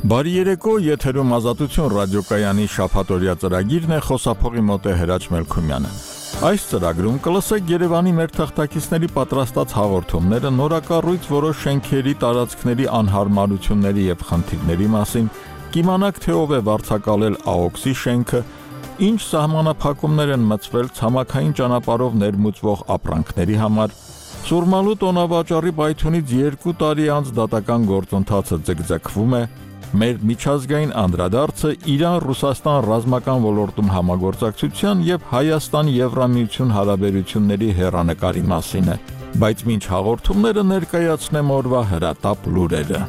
Բարի երեկո, եթերում Ազատություն ռադիոկայանի շաբաթօրյա ծրագիրն է, խոսափողի մոտ է Հրաչ Մելքումյանը։ Այս ծրագրում կլսեք Երևանի մեր թղթակիցների պատրաստած հաղորդումները նորակառույց որոշ շենքերի տարածքների անհարմարությունների եւ խնդիրների մասին, կիմանաք թե ով է վարձակալել ԱՕՔՍ-ի շենքը, ինչ սահմանափակումներ են մտցվել ցամաքային ճանապարհով ներմուծվող ապրանքների համար, Սուրմալու տոնավաճառի պայթյունից 2 տարի անց դատական գործընթացը ձգձգվում է, մեր միջազգային անդրադարձը Իրան-Ռուսաստան ռազմական ոլորտում համագործակցության եւ Հայաստան-Եվրամիություն հարաբերությունների հեռանկարի մասին է, բայց մինչ հաղորդումները ներկայացնեմ օրվա հրատապ լուրերը։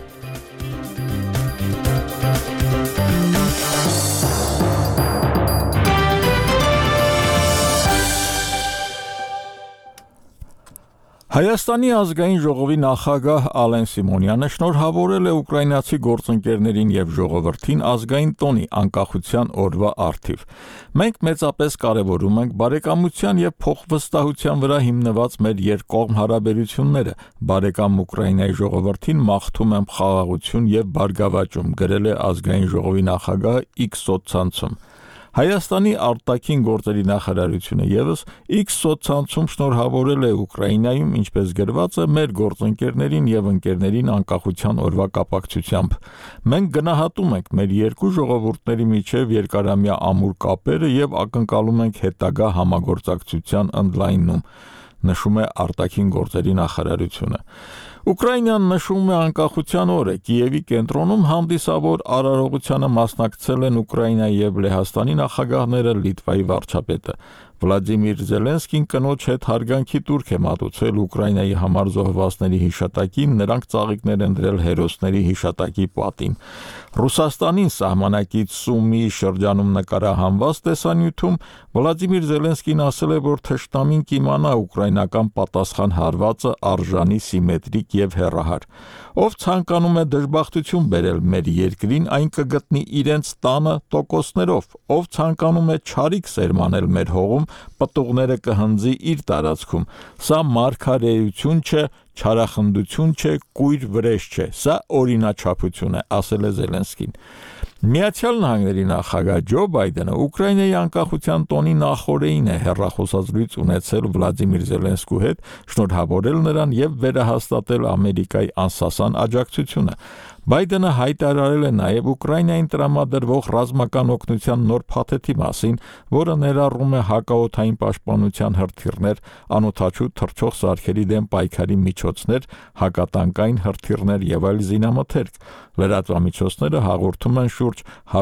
Հայաստանի ազգային ժողովի նախագահ Ալեն Սիմոնյանը շնորհավորել է ուկրաինացի գործընկերներին եւ ժողովրդին ազգային տոնի անկախության օրվա առթիվ։ Մենք մեծապես կարևորում ենք բարեկամության եւ փոխվստահության վրա հիմնված մեր երկկողմ հարաբերությունները։ Բարեկամ Ուկրաինայի ժողովրդին մաղթում եմ խաղաղություն եւ բարգավաճում, գրել է ազգային ժողովի նախագահը X սոցցանցում։ Հայաստանի արտաքին գործերի նախարարությունը եւս X սոցցանցում շնորհավորել է Ուկրաինայում, ինչպես գրված է, մեր գործընկերներին եւ ընկերներին անկախության օրվա կապակցությամբ։ Մենք գնահատում ենք մեր երկու ժողովուրդների միջև երկարամյա ամուր կապերը եւ ակնկալում ենք հետագա համագործակցության ընդլայնում, նշում է արտաքին գործերի նախարարությունը։ Ուկրաինան նշում է անկախության օրը, Կիևի կենտրոնում հանդիսավոր արարողությանը մասնակցել են Ուկրաինայի եւ Լեհաստանի նախագահները, Լիտվայի վարչապետը։ Վլադիմիր Զելենսկին կնոջ հետ հարգանքի տուրք է մատուցել Ուկրաինայի համար զոհվածների հիշատակին, նրանք ծաղիկներ են դրել հերոսների հիշատակի պատին։ Ռուսաստանին սահմանակից Սումի շրջանում նկարահանված տեսանյութում Վլադիմիր Զելենսկին ասել է, որ թշնամին կիմանա ուկրաինական պատասխան հարվածը արժանի, սիմետրիկ եւ հեռահար։ Ով ցանկանում է դժբախտություն բերել մեր երկրին, այն կգտնի իրենց տանը տոկոսներով, ով ցանկանում է չարիք սերմանել մեր հողում, պտուղները կհնձի իր տարածքում։ Սա մարգարեություն չէ, չարախնդություն չէ, կույր վրեժ չէ, սա օրինաչափություն է, ասել է Զելենսկին։ Միացյալ Նահանգների նախագահ Ջո Բայդենը Ուկրաինայի անկախության տոնի նախօրեին է հեռախոսազրույց ունեցել Վլադիմիր Զելենսկու հետ, շնորհավորել նրան եւ վերահաստատել Ամերիկայի անսասան աջակցությունը։ Բայդենը հայտարարել է նաև Ուկրաինային տրամադրվող ռազմական օգնության նոր փաթեթի մասին, որը ներառում է հակաօդային պաշտպանության հրթիռներ, անօդաչու թռչող սարքերի դեմ պայքարի միջոցներ, հակատանկային հրթիռներ եւ այլ զինամթերք։ Լրատվամիջոցները հաղորդում են շուրջ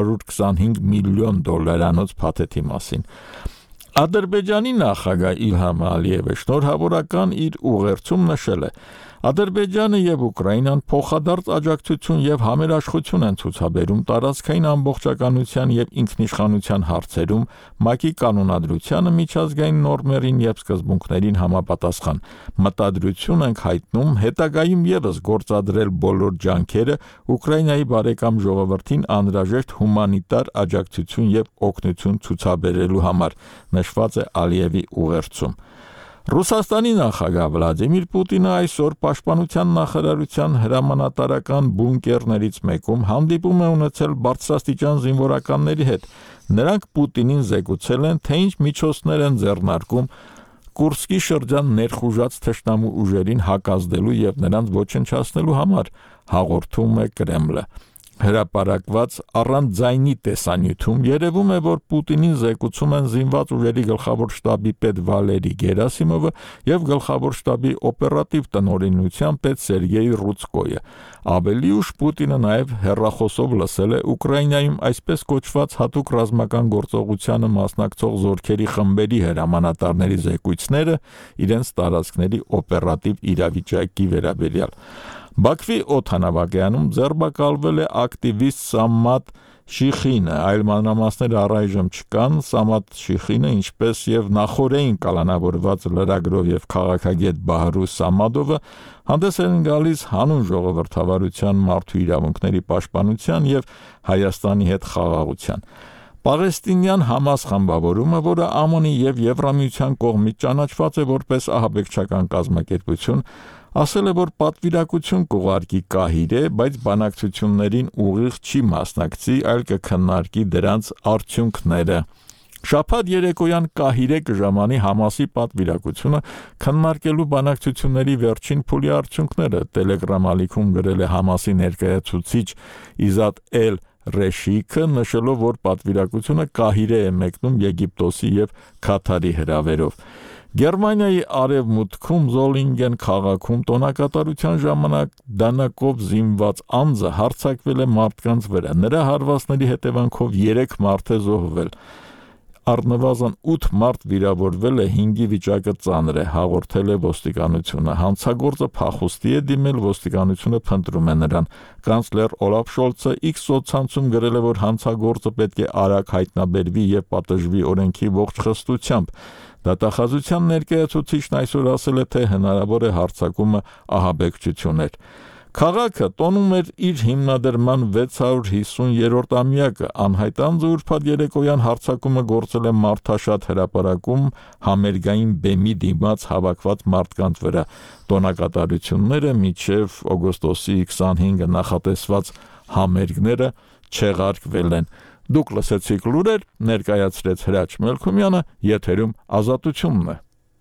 $125 միլիոն փաթեթի մասին։ Ադրբեջանի նախագահ Իլհամ Ալիևը շնորհավորական իր ուղերձում նշել է. Ադրբեջանը եւ Ուկրաինան փոխադարձ աջակցություն եւ համերաշխություն են ցուցաբերում տարածքային ամբողջականության եւ ինքնիշխանության հարցերում, ՄԱԿ-ի կանոնադրությանը, միջազգային նորմերին եւ սկզբունքներին համապատասխան։ Մտադրություն ենք հայտնում հետագայում եւս գործադրել բոլոր ջանքերը Ուկրաինայի բարեկամ ժողովրդին անհրաժեշտ հումանիտար աջակցություն եւ օգնություն ցուցաբերելու համար, նշված է Ալիևի ուղերձում։ Ռուսաստանի նախագահ Վլադիմիր Պուտինը այսօր Պաշտպանության նախարարության հրամանատարական բունկերներից մեկում հանդիպում է ունեցել բարձրաստիճան զինվորականների հետ։ Նրանք Պուտինին զեկուցել են, թե ինչ միջոցներ են ձեռնարկում Կուրսկի շրջան ներխուժած թշնամու ուժերին հակազդելու եւ նրանց ոչնչացնելու համար, հաղորդում է Կրեմլը։ Հրապարակված առանց ձայնի տեսանյութում երևում է, որ Պուտինին զեկուցում են զինված ուժերի գլխավոր շտաբի պետ Վալերի Գերասիմովը եւ գլխավոր շտաբի օպերատիվ տնօրինության պետ Սերգեյ Ռուցկոյը։ Ավելի ուշ Պուտինը նաեւ հեռախոսով լսել է Ուկրաինայում այսպես կոչված հատուկ ռազմական գործողությանը մասնակցող զորքերի խմբերի հրամանատարների զեկույցները իրենց տարածքների օպերատիվ իրավիճակի վերաբերյալ։ Բաքվի օդանավակայանում ձերբակալվել է ակտիվիստ Սամատ Շիխինը, այլ մանրամասներ առայժմ չկան։ Սամատ Շիխինը, ինչպես եւ նախօրեին կալանավորված լրագրող եւ քաղաքագետ Բահրու Սամադովը, հանդես են գալիս հանուն ժողովրդավարության, մարդու իրավունքների պաշտպանության եւ Հայաստանի հետ խաղաղության։ Պաղեստինյան Համաս խմբավորումը, որը ԱՄՆ-ի եւ Եվրամիության կողմից ճանաչված է որպես ահաբեկչական կազմակերպություն, ասել է, որ պատվիրակություն կուղարկի Կահիրե, բայց բանակցություններին ուղիղ չի մասնակցի, այլ կքննարկի դրանց արդյունքները։ Շաբաթ երեկոյան Կահիրե կժամանի Համասի պատվիրակությունը քննարկելու բանակցությունների վերջին փուլի արդյունքները, Telegram ալիքում գրել է Համասի ներկայացուցիչ Իզադ Ռեշիքը, նշելով, որ պատվիրակությունը Կահիրե է մեկնում Եգիպտոսի եւ Քաթարի հրավերով։ Գերմանիայի արևմուտքում Զոլինգեն քաղաքում տոնակատարության ժամանակ դանակով զինված անձը հարձակվել է մարդկանց վրա։ Նրա հարվածների հետևանքով 3 մարդ է զոհվել։ Առնվազն 8 մարդ վիրավորվել է, 5-ի վիճակը ծանր է, հաղորդել է ոստիկանությունը։ Հանցագործը փախուստի է դիմել, ոստիկանությունը փնտրում է նրան։ Կանցլեր Օլաֆ Շոլցը X սոցցանցում գրել է, որ հանցագործը պետք է արագ հայտնաբերվի եւ պատժվի օրենքի ողջ խստությամբ։ Դատախազության ներկայացուցիչն այսօր ասել է, թե հնարավոր է հարձակումը ահաբեկչություն էր։ Քաղաքը տոնում էր իր հիմնադրման 650-րդ ամյակը, անհայտ անձը ուրբաթ երեկոյան հարձակումը գործել է մարդաշատ հրապարակում համերգային բեմի դիմաց հավաքված մարդկանց վրա։ Տոնակատարությունները մինչև օգոստոսի 25-ը նախատեսված համերգները չեղարկվել են։ Դուք լսեցիք լուրեր, ներկայացրեց Հրաչ Մելքումյանը, եթերում Ազատությունն է։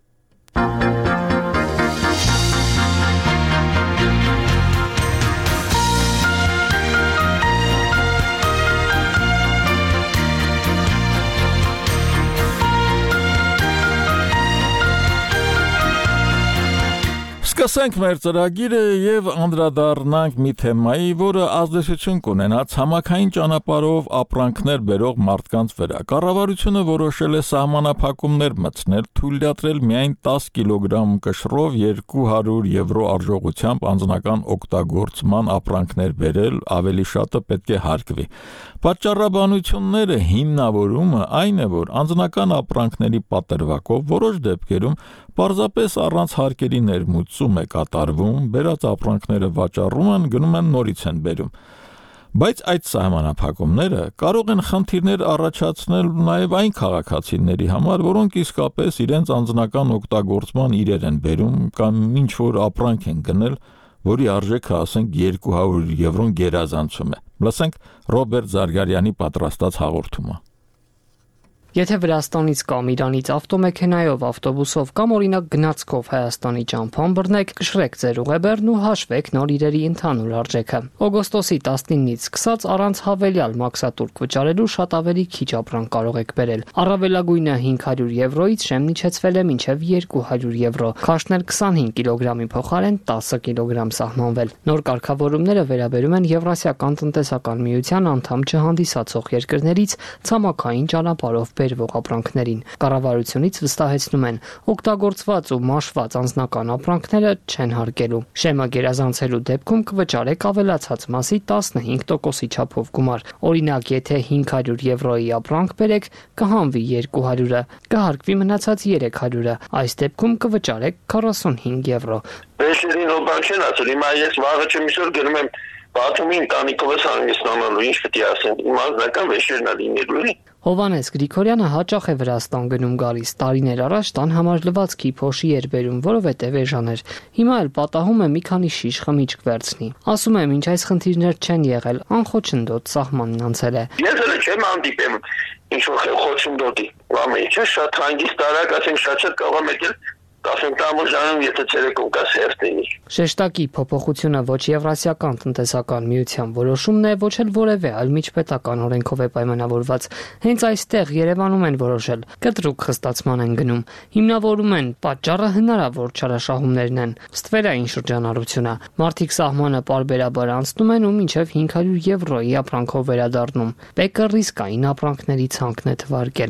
Սկսենք մեր ծրագիրը եւ անդրադառնանք մի թեմայի, որը ազդեցություն կունենա ցամաքային ճանապարհով ապրանքներ բերող մարդկանց վրա։ Կառավարությունը որոշել է սահմանափակումներ մտցնել, թույլատրել միայն 10 կիլոգրամ կշռով 200 եվրո արժողությամբ անձնական օգտագործման ապրանքներ բերել, ավելի շատը պետք է հարկվի։ Պատճառաբանությունները հիմնավորումը այն է, որ անձնական ապրանքների պատրվակով որոշ դեպքերում պարզապես առանց հարկերի ներմուծում է կատարվում, բերած ապրանքները վաճառում են, գնում են նորից են բերում։ Բայց այդ սահմանափակումները կարող են խնդիրներ առաջացնել նաև այն քաղաքացիների համար, որոնք իսկապես իրենց անձնական օգտագործման իրեր են բերում կամ ինչ-որ ապրանք են գնել, որի արժեքը ասենք 200 եվրոն գերազանցում է։ Լսենք Ռոբերտ Զարգարյանի պատրաստած հաղորդումը։ Եթե Վրաստանից կամ Իրանից ավտոմեքենայով, ավտոբուսով կամ օրինակ գնացքով Հայաստանի ճամփան բռնեք, կշռեք ձեր ուղեբեռն ու հաշվեք նոր իրերի ընդհանուր արժեքը։ Օգոստոսի 19-ից սկսած առանց հավելյալ մաքսատուրք վճարելու շատ ավելի քիչ ապրանք կարող եք բերել։ Առավելագույնը 500 եվրոից շեմն իջեցվել է մինչև 200 եվրո, քաշն էլ 25 կիլոգրամի փոխարեն 10 կիլոգրամ սահմանվել։ Նոր կարգավորումները վերաբերում են Եվրասիական տնտեսական միության անդամ չհանդիսացող երկրներից ցամաքային ճանապարհով բերվող ապրանքներին։ Կառավարությունից վստահեցնում են, օգտագործված ու մաշված անձնական ապրանքները չեն հարկելու։ Շեմը գերազանցելու դեպքում կվճարեք ավելացած մասի 15%-ի չափով գումար։ Օրինակ, եթե 500 եվրոյի ապրանք բերեք, կհանվի 200-ը, կհարկվի մնացած 300-ը։ Այս դեպքում կվճարեք 45 եվրո։ Վերջին բան չեն ասել, հիմա ես վաղը չմիսոր գնում եմ Բաթումի ընտանիքովս հանգստանալու, ինչ պետք է ասեմ, իմ անձնական վեշերն է լինելու։ Հովհաննես Գրիգորյանը հաճախ է Վրաստան գնում գալիս, տարիներ առաջ տան համար լվացքի փոշի էր բերում, որովհետև էժան էր։ Հիմա էլ պատահում է մի քանի շիշ խմիչք վերցնի։ Ասում եմ, ինչ այս խնդիրներ չեն եղել, անխոչնդոտ սահմանն անցել է։ Ես էլ չեմ հանդիպեմ ինչ-որ խոչնդոտի։ Լավ է, չէ՞, շատ հանգիստ տարակ, ասենք շատ կարող եմ եկել 10 ժամանում, եթե ցերեկում կա սերտինի։ Շեշտակի փոփոխությունը ոչ Եվրասիական տնտեսական միության որոշումն է, ոչ էլ որևէ այլ միջպետական օրենքով է պայմանավորված։ Հենց այստեղ Երևանում են որոշել, կտրուկ խստացման են գնում։ Հիմնավորում են, պատճառը հնարավոր չարաշահումներն են, ստվերային շրջանառությունը։ Մարդիկ սահմանը պարբերաբար անցնում են ու մինչև 500 եվրոյի ապրանքով վերադառնում։ Պեկը ռիսկային ապրանքների ցանկն է թվարկել։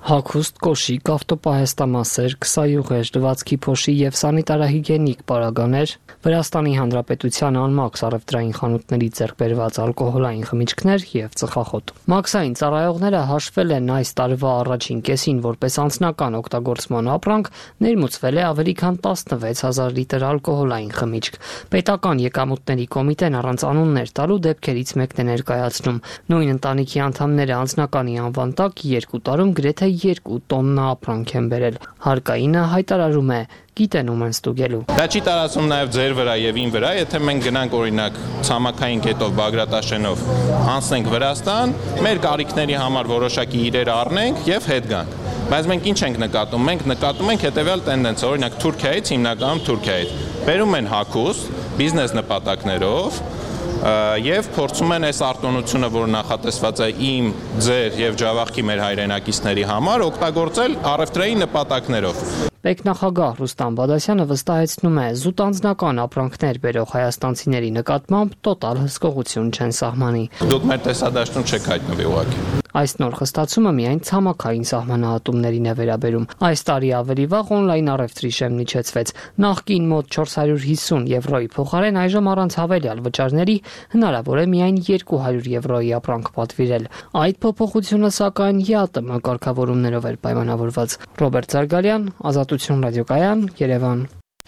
Հագուստ, կոշիկ, ավտոպահեստամասեր, քսայուղեր, լվացքի փոշի եւ սանիտարահիգիենիկ պարագաներ, Վրաստանի Հանրապետության անմաքս առևտրային խանութների ձեռք բերված ալկոհոլային խմիչքներ եւ ծխախոտ։ Մաքսային ծառայողները հաշվել են այս տարվա առաջին կեսին որպես անձնական օգտագործման ապրանք, ներմուծվել է ավելի քան 16000 լիտր ալկոհոլային խմիչք։ Պետական եկամուտների կոմիտեն առանց անուններ տալու դեպքերից մեկն է ներկայացնում։ Նույն ընտանիքի անդամները անձնականի անվան տակ 2 տարում գրեթե 2 տոննա ապրանք են բերել։ Հարկայինը հայտարարում է գիտենում են ստուգելու։ Դա չի տարածում նաև ձեր վրա եւ ին վրա, եթե մենք գնանք օրինակ ցամաքային կետով Բագրատաշենով անցնենք Վրաստան, մեր կարիքների համար որոշակի իրեր առնենք եւ հետ գանք։ Բայց մենք ինչ ենք նկատում։ Մենք նկատում ենք հետեւյալ տենդենսը, օրինակ Թուրքիայից, հիմնականում Թուրքիայից։ Բերում են հագուստ բիզնես նպատակներով եւ փորձում են այս արտոնությունը, որ նախատեսված է իմ, ձեր եւ Ջավախքի մեր հայրենակիցների համար, օգտագործել առևտրային նպատակներով։ Պետնախագահ Ռուստամ Բադասյանը վստահեցնում է, զուտ անձնական ապրանքներ բերող հայաստանցիների նկատմամբ տոտալ հսկողություն չեն սահմանի։ Դուք մեր տեսադաշտում չեք հայտնվի ուղղակի։ Այս նոր խստացումը միայն ցամաքային սահմանահատումներին է վերաբերում։ Այս տարի ավելի վաղ օնլայն առևտրի շեմն իջեցվեց։ Նախկին մոտ 450 եվրոյի փոխարեն այժմ առանց հավելյալ վճարների հնարավոր է միայն 200 եվրոյի ապրանք պատվիրել։ Այդ փոփոխությունը սակայն ԵԱՏՄ կարգավորումներով էր պայմանավորված։ Ռոբերտ Զարգալյան, Ազատություն ռադիոկայան, Երևան։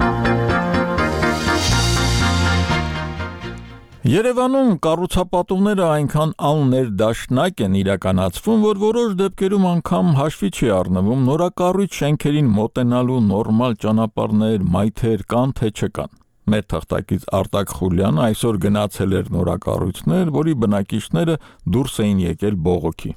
Երևանում կառուցապատումները այնքան աններդաշնակ են իրականացվում, որ որոշ դեպքերում անգամ հաշվի չի առնվում նորակառույց շենքերին մոտենալու նորմալ ճանապարհներ, մայթեր կան թե չկան։ Մեր թղթակից Արտակ Խուլյանը այսօր գնացել էր նորակառույցներ, որի բնակիչները դուրս էին եկել բողոքի։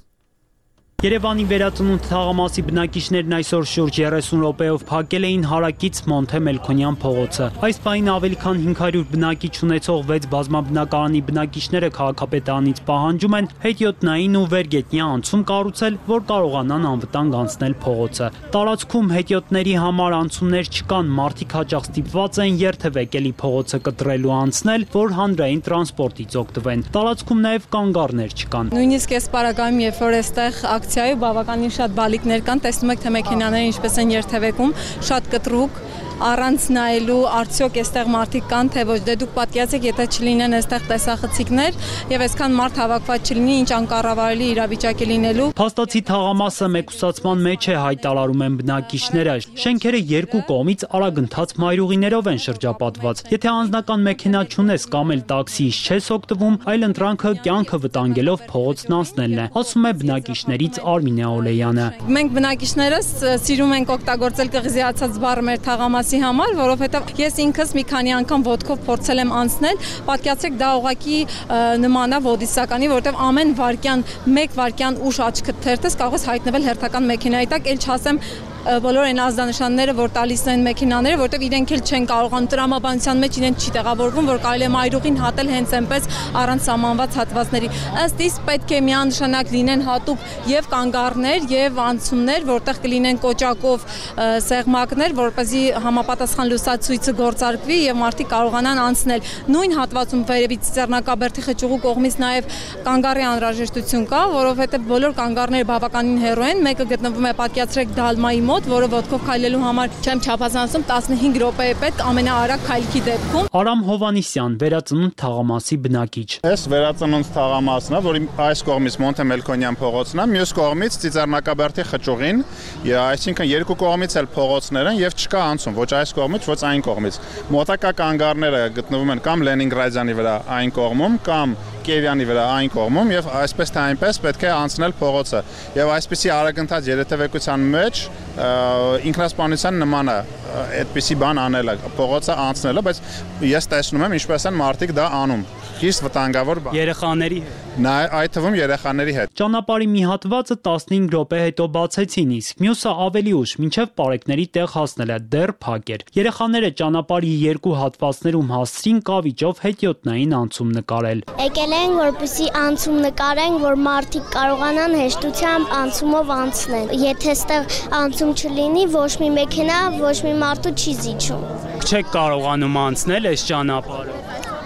Երևանի վերածնունդ թաղամասի բնակիչներն այսօր շուրջ 30 րոպեով փակել էին հարակից Մոնթե Մելքոնյան փողոցը։ Այս պահին ավելի քան 500 բնակիչ ունեցող 6 բազմաբնակարանի բնակիչները քաղաքապետարանից պահանջում են հետիոտնային ու վերգետնյա անցում կառուցել, որ կարողանան անվտանգ անցնել փողոցը։ Տարածքում հետիոտների համար անցումներ չկան, մարդիկ հաճախ ստիպված են երթևեկելի փողոցը կտրելու անցնել, որ հանրային տրանսպորտից օգտվեն։ Տարածքում նաև կանգառներ չկան։ Նույնիսկ այս պարագայում, երբ որ այստեղ ակցիայով բավականին շատ բալիկներ կան, տեսնում եք թե մեքենաները ինչպես են երթևեկում, շատ կտրուկ, առանց նայելու արդյոք այստեղ մարդիկ կան թե ոչ, դե դուք պատկերացեք, եթե չլինեն այստեղ տեսախցիկներ եւ այսքան մարդ հավաքված չլինի, ինչ անկառավարելի իրավիճակ է լինելու։ Փաստացի թաղամասը մեկուսացման մեջ է, հայտարարում են բնակիչները։ Շենքերը երկու կողմից արագընթաց մայրուղիներով են շրջապատված։ Եթե անձնական մեքենա չունես կամ էլ տաքսիից չես օգտվում, այլ ընտրանքը կյանքը վտանգելով փողոցն անցնելն է, ասում է բնակիչներից Արմինե Օլեյանը։ Մենք բնակիչներս սիրում ենք օգտագործել կղզիացած բառը մեր թաղամասի համար, որովհետև ես ինքս մի քանի անգամ ոտքով փորձել եմ անցնել, պատկերացրեք դա ուղղակի նման է ոդիսականի, որովհետև ամեն վարքյան, 1 վարքյան ուշ աչքդ թերթես կարող ես հայտնվել հերթական մեքենայի տակ, ել չասեմ բոլոր այն ազդանշանները, որ տալիս են մեքենաները, որտեղ իրենք էլ չեն կարողանում տրամաբանության մեջ իրենք չի տեղավորվում, որ կարելի է մայրուղին հատել հենց այնպես առանց սահմանված հատվածների։ Ըստ իս պետք է միանշանակ լինեն հատուկ եւ կանգառներ եւ անցումներ, որտեղ կլինեն կոճակով սեղմակներ, որպեսզի համապատասխան լուսացույցը գործարկվի եւ մարդիկ կարողանան անցնել։ Նույն հատվածում վերևից Ծեռնակաբերդի խճուղու կողմից նաեւ կանգառի անհրաժեշտություն կա, որովհետեւ բոլոր կանգառները բավականին հեռու են, մեկը գտնվում է պատկերացրեք Դալմայի որը ոտքով քայլելու համար չեմ չափազանցում 15 րոպե է պետք ամենաարագ քայլքի դեպքում։ Արամ Հովանիսյան, վերածնունդ թաղամասի բնակիչ։ Այս վերածնունդ թաղամասն է, որի այս կողմից Մոնթե Մելքոնյան փողոցն է, մյուս կողմից Ծիծեռնակաբերդի խճուղին, այսինքն երկու կողմից էլ փողոցներ են եւ չկա անցում, ոչ այս կողմից, ոչ այն կողմից։ Մոտակա կանգառները գտնվում են կամ Լենինգրադյանի վրա այն կողմում, կամ Կիևյանի վրա այն կողմում եւ այսպես թե այնպես պետք է անցնել փողոցը եւ այսպիսի արագընթաց երթևեկության մեջ ինքնասպանության նման է այդպիսի բան անելը փողոցը անցնելը, բայց ես տեսնում եմ ինչպես են մարդիկ դա անում, խիստ վտանգավոր բան։ Երեխաների այդ թվում երեխաների հետ։ Ճանապարհի մի հատվածը 15 րոպե հետո բացեցին, իսկ մյուսը ավելի ուշ, մինչև պարեկների տեղ հասնելը դեռ փակ էր։ Երեխաները ճանապարհի երկու հատվածներում հասցրին կավիճով հետիոտնային անցում նկարել։ Եկել են, որպեսզի անցում նկարեն, որ մարդիկ կարողանան հեշտությամբ անցումով անցնել։ Եթե այստեղ անցում չլինի, ոչ մի մեքենա, ոչ մի մարդու չի զիջում։ Չեք կարողանում անցնել այս ճանապարհով։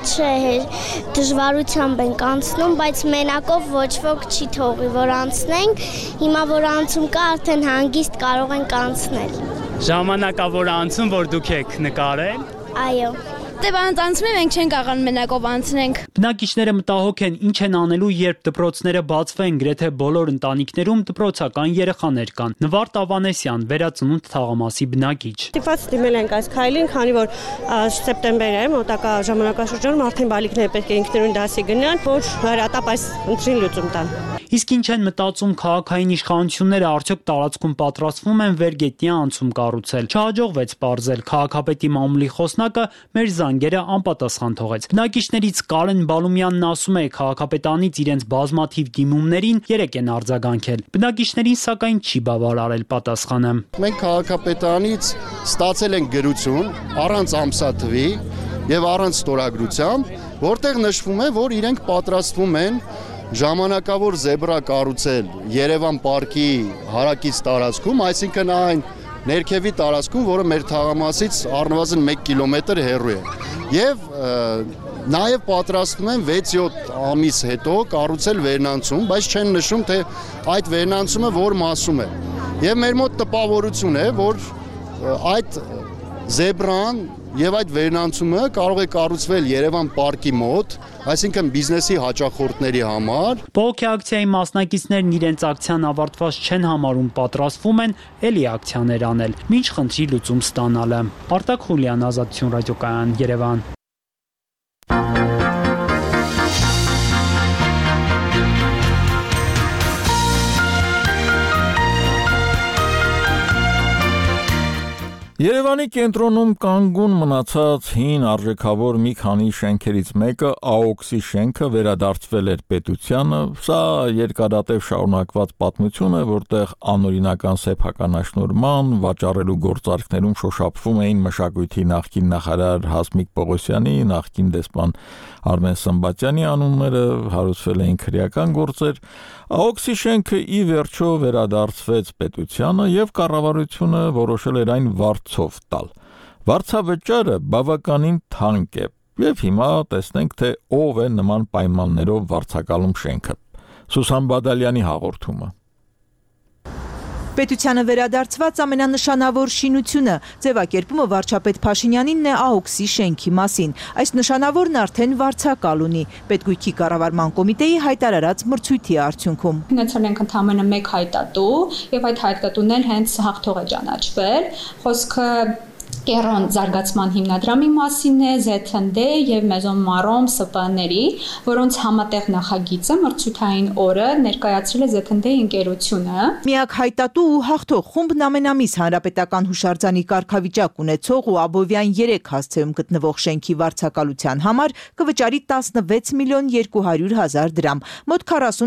չէ, դժվարությամբ ենք անցնում, բայց մենակով ոչ ոք չի թողի, որ անցնենք։ Հիմա որ անցում կա, արդեն հանգիստ կարող ենք անցնել։ Ժամանակավոր անցում, որ դուք եք նկարել։ Այո։ Դե բանց անցնում ենք, մենք չենք կարող մենակով անցնենք։ Բնակիչները մտահոգ են, ինչ են անելու, երբ դպրոցները բացվեն, գրեթե բոլոր ընտանիքներում դպրոցական երեխաներ կան։ Նվարդ Ավանեսյան, Վերածնունդ թաղամասի բնակիչ։ Ստիպված դիմել ենք այս քայլին, քանի որ սեպտեմբեր է, մոտակա ժամանակաշրջանում արդեն բալիկները պետք է ինքնուրույն դասի գնան, որ հրատապ այս ընտրին լուծում տան։ Իսկ ինչ են մտածում քաղաքային իշխանությունները, արդյոք տարածքում պատրաստվում են վերգետնյա անցում կառուցել։ Չհաջողվեց պարզել, քաղաքապետի մամուլի խոսնակը մեր զանգերը անպատասխան թողեց։ Բնակիչներից Կարեն Բալումյանն ասում է, քաղաքապետանից իրենց բազմաթիվ դիմումներին 3 են արձագանքել։ Բնակիչներին սակայն չի բավարարել պատասխանը։ Մենք քաղաքապետանից ստացել ենք գրություն առանց ամսաթվի եւ առանց ստորագրության, որտեղ նշվում է, որ իրենք պատրաստվում են ժամանակավոր զեբրա կառուցել Երևան պարկի հարակից տարածքում, այսինքն այն ներքևի տարածքում, որը մեր թաղամասից առնվազն 1 կիլոմետր հեռու է։ Եվ նաև պատրաստվում են 6-7 ամիս հետո կառուցել վերնանցում, բայց չեն նշում, թե այդ վերնանցումը որ մասում է։ Եվ մեր մոտ տպավորություն է, որ այդ զեբրան եւ այդ վերնանցումը կարող է կառուցվել Երևան պարկի մոտ, այսինքն բիզնեսի հաճախորդների համար։ Բողոքի ակցիայի մասնակիցներն իրենց ակցիան ավարտված չեն համարում, պատրաստվում են էլի ակցիաներ անել, մինչ խնդրի լուծում ստանալը։ Արտակ Խուլյան, Ազատություն ռադիոկայան, Երևան։ Երևանի կենտրոնում կանգուն մնացած հին արժեքավոր մի քանի շենքերից մեկը AOX-ի շենքը վերադարձվել էր պետությանը, սա երկարատև շարունակված պատմություն է, որտեղ անօրինական սեփականաշնորհման, վաճառելու գործարքներում շոշափվում էին մշակույթի նախկին նախարար Հասմիկ Պողոսյանի, նախկին դեսպան Արմեն Սմբատյանի անունները, հարուցվել էին քրեական գործեր։ AOX-ի շենքը ի վերջո վերադարձվեց պետությանը եւ կառավարությունը որոշել էր այն վարձով տալ։ Վարձավճարը բավականին թանկ է եւ հիմա տեսնենք, թե ով է նման պայմաններով վարձակալում շենքը։ Սուսան Բադալյանի հաղորդումը։ Պետությանը վերադարձված ամենանշանավոր շինությունը ձևակերպումը վարչապետ Փաշինյանինն է AOX-ի շենքի մասին։ Այս նշանավորն արդեն վարձակալ ունի Պետգույքի կառավարման կոմիտեի հայտարարած մրցույթի արդյունքում։ Ունեցել ենք ընդամենը 1 հայտատու եւ այդ հայտատուն էլ հենց հաղթող է ճանաչվել։ Խոսքը Կերոն զարգացման հիմնադրամի մասին է, ZND եւ Մեզոն Մարոմ ՍՊ-ների, որոնց համատեղ նախագիծը մրցութային օրը ներկայացրել է ZND ընկերությունը։ Միակ հայտատու ու հաղթող խումբն ամենամիս հանրապետական հուշարձանի կարգավիճակ ունեցող ու Աբովյան 3 հասցեում գտնվող շենքի վարձակալության համար կվճարի 16 միլիոն 200 հազար դրամ, մոտ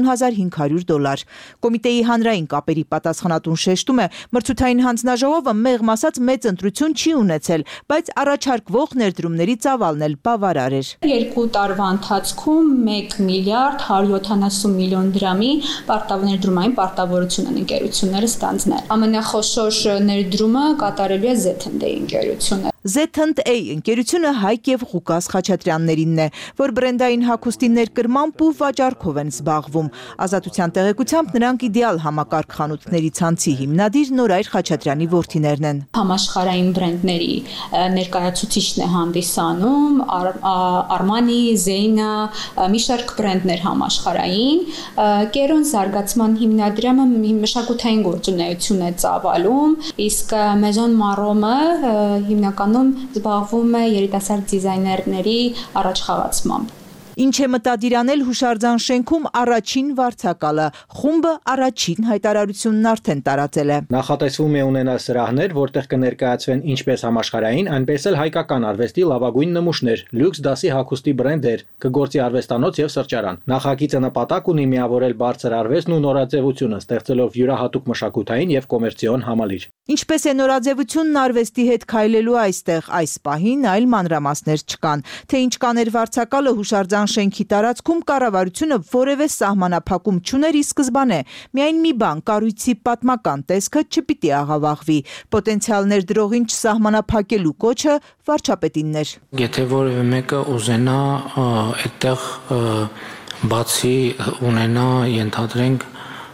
$40,500։ Կոմիտեի հանրային կապերի պատասխանատուն շեշտում է, մրցութային հանձնաժողովը մեղմ ասած մեծ ընտրություն չի ունեցել, բայց առաջարկվող ներդրումների ծավալն էլ բավարար էր։ 2 տարվա ընթացքում 1 միլիարդ 170 միլիոն դրամի ներդրումային պարտավորություն են ընկերությունները ստանձնել։ Ամենախոշոր ներդրումը կատարելու է ZND ընկերությունը։ ZND ընկերությունը Հայկ եւ Ղուկաս Խաչատրյաններինն է, որ բրենդային հագուստի ներկրմամբ ու վաճառքով են զբաղվում։ Ազատության տեղեկությամբ նրանք իդեալ համակարգ խանութների ցանցի հիմնադիր Նորայր Խաչատրյանի որդիներն են։ Համաշխարհային բրենդների ներկայացուցիչն է հանդիսանում, Armani, Zegna, մի շարք բրենդներ համաշխարհային։ Կերոն զարգացման հիմնադրամը մշակութային գործունեություն է ծավալում, իսկ Մեզոն Մարոմը հիմնական զբաղվում է երիտասարդ դիզայներների առաջխաղացմամբ։ Ինչ է մտադիր հուշարձան շենքում առաջին վարձակալը, խումբը առաջին հայտարարությունն արդեն տարածել է։ Նախատեսվում է ունենալ սրահներ, որտեղ կներկայացվեն ինչպես համաշխարհային, այնպես էլ հայկական արվեստի լավագույն նմուշներ, լյուքս դասի հագուստի բրենդեր, կգործի արվեստանոց եւ սրճարան։ Նախագիծը նպատակ ունի միավորել բարձր արվեստն ու նորաձևությունը, ստեղծելով յուրահատուկ մշակութային եւ կոմերցիոն համալիր։ Ինչպես է նորաձևությունն արվեստի հետ քայլելու այստեղ այս պահին այլ մանրամասներ չկան, թե ինչ կաներ վարձակալը հուշարձան պետական շենքի տարածքում կառավարությունը որևէ սահմանափակում չուներ ի սկզբանե, միայն մի բան, կառույցի պատմական տեսքը չպիտի աղավաղվի, պոտենցիալ ներդրողին չսահմանափակելու կոչը վարչապետինն էր։ Եթե որևէ մեկը ուզենա այդտեղ բացի ունենա, ենթադրենք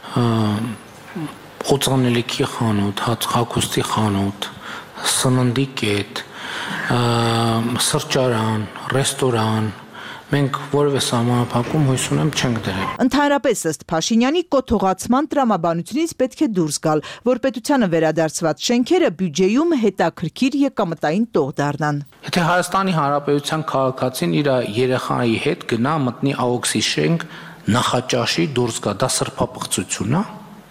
օծանելիքի խանութ, հագուստի խանութ, սննդի կետ, սրճարան, ռեստորան, մենք որևէ սահմանափակում հույս ունեմ չենք դրել։ Ընդհանրապես ըստ Փաշինյանի կոթողացման տրամաբանությունից պետք է դուրս գալ, որ պետությանը վերադարձված շենքերը բյուջեում հետաքրքիր եկամտային տող դառնան։ Եթե Հայաստանի Հանրապետության քաղաքացին իր երեխայի հետ գնա մտնի AOX-ի շենք, նախաճաշի դուրս գա, դա սրբապղծություն է։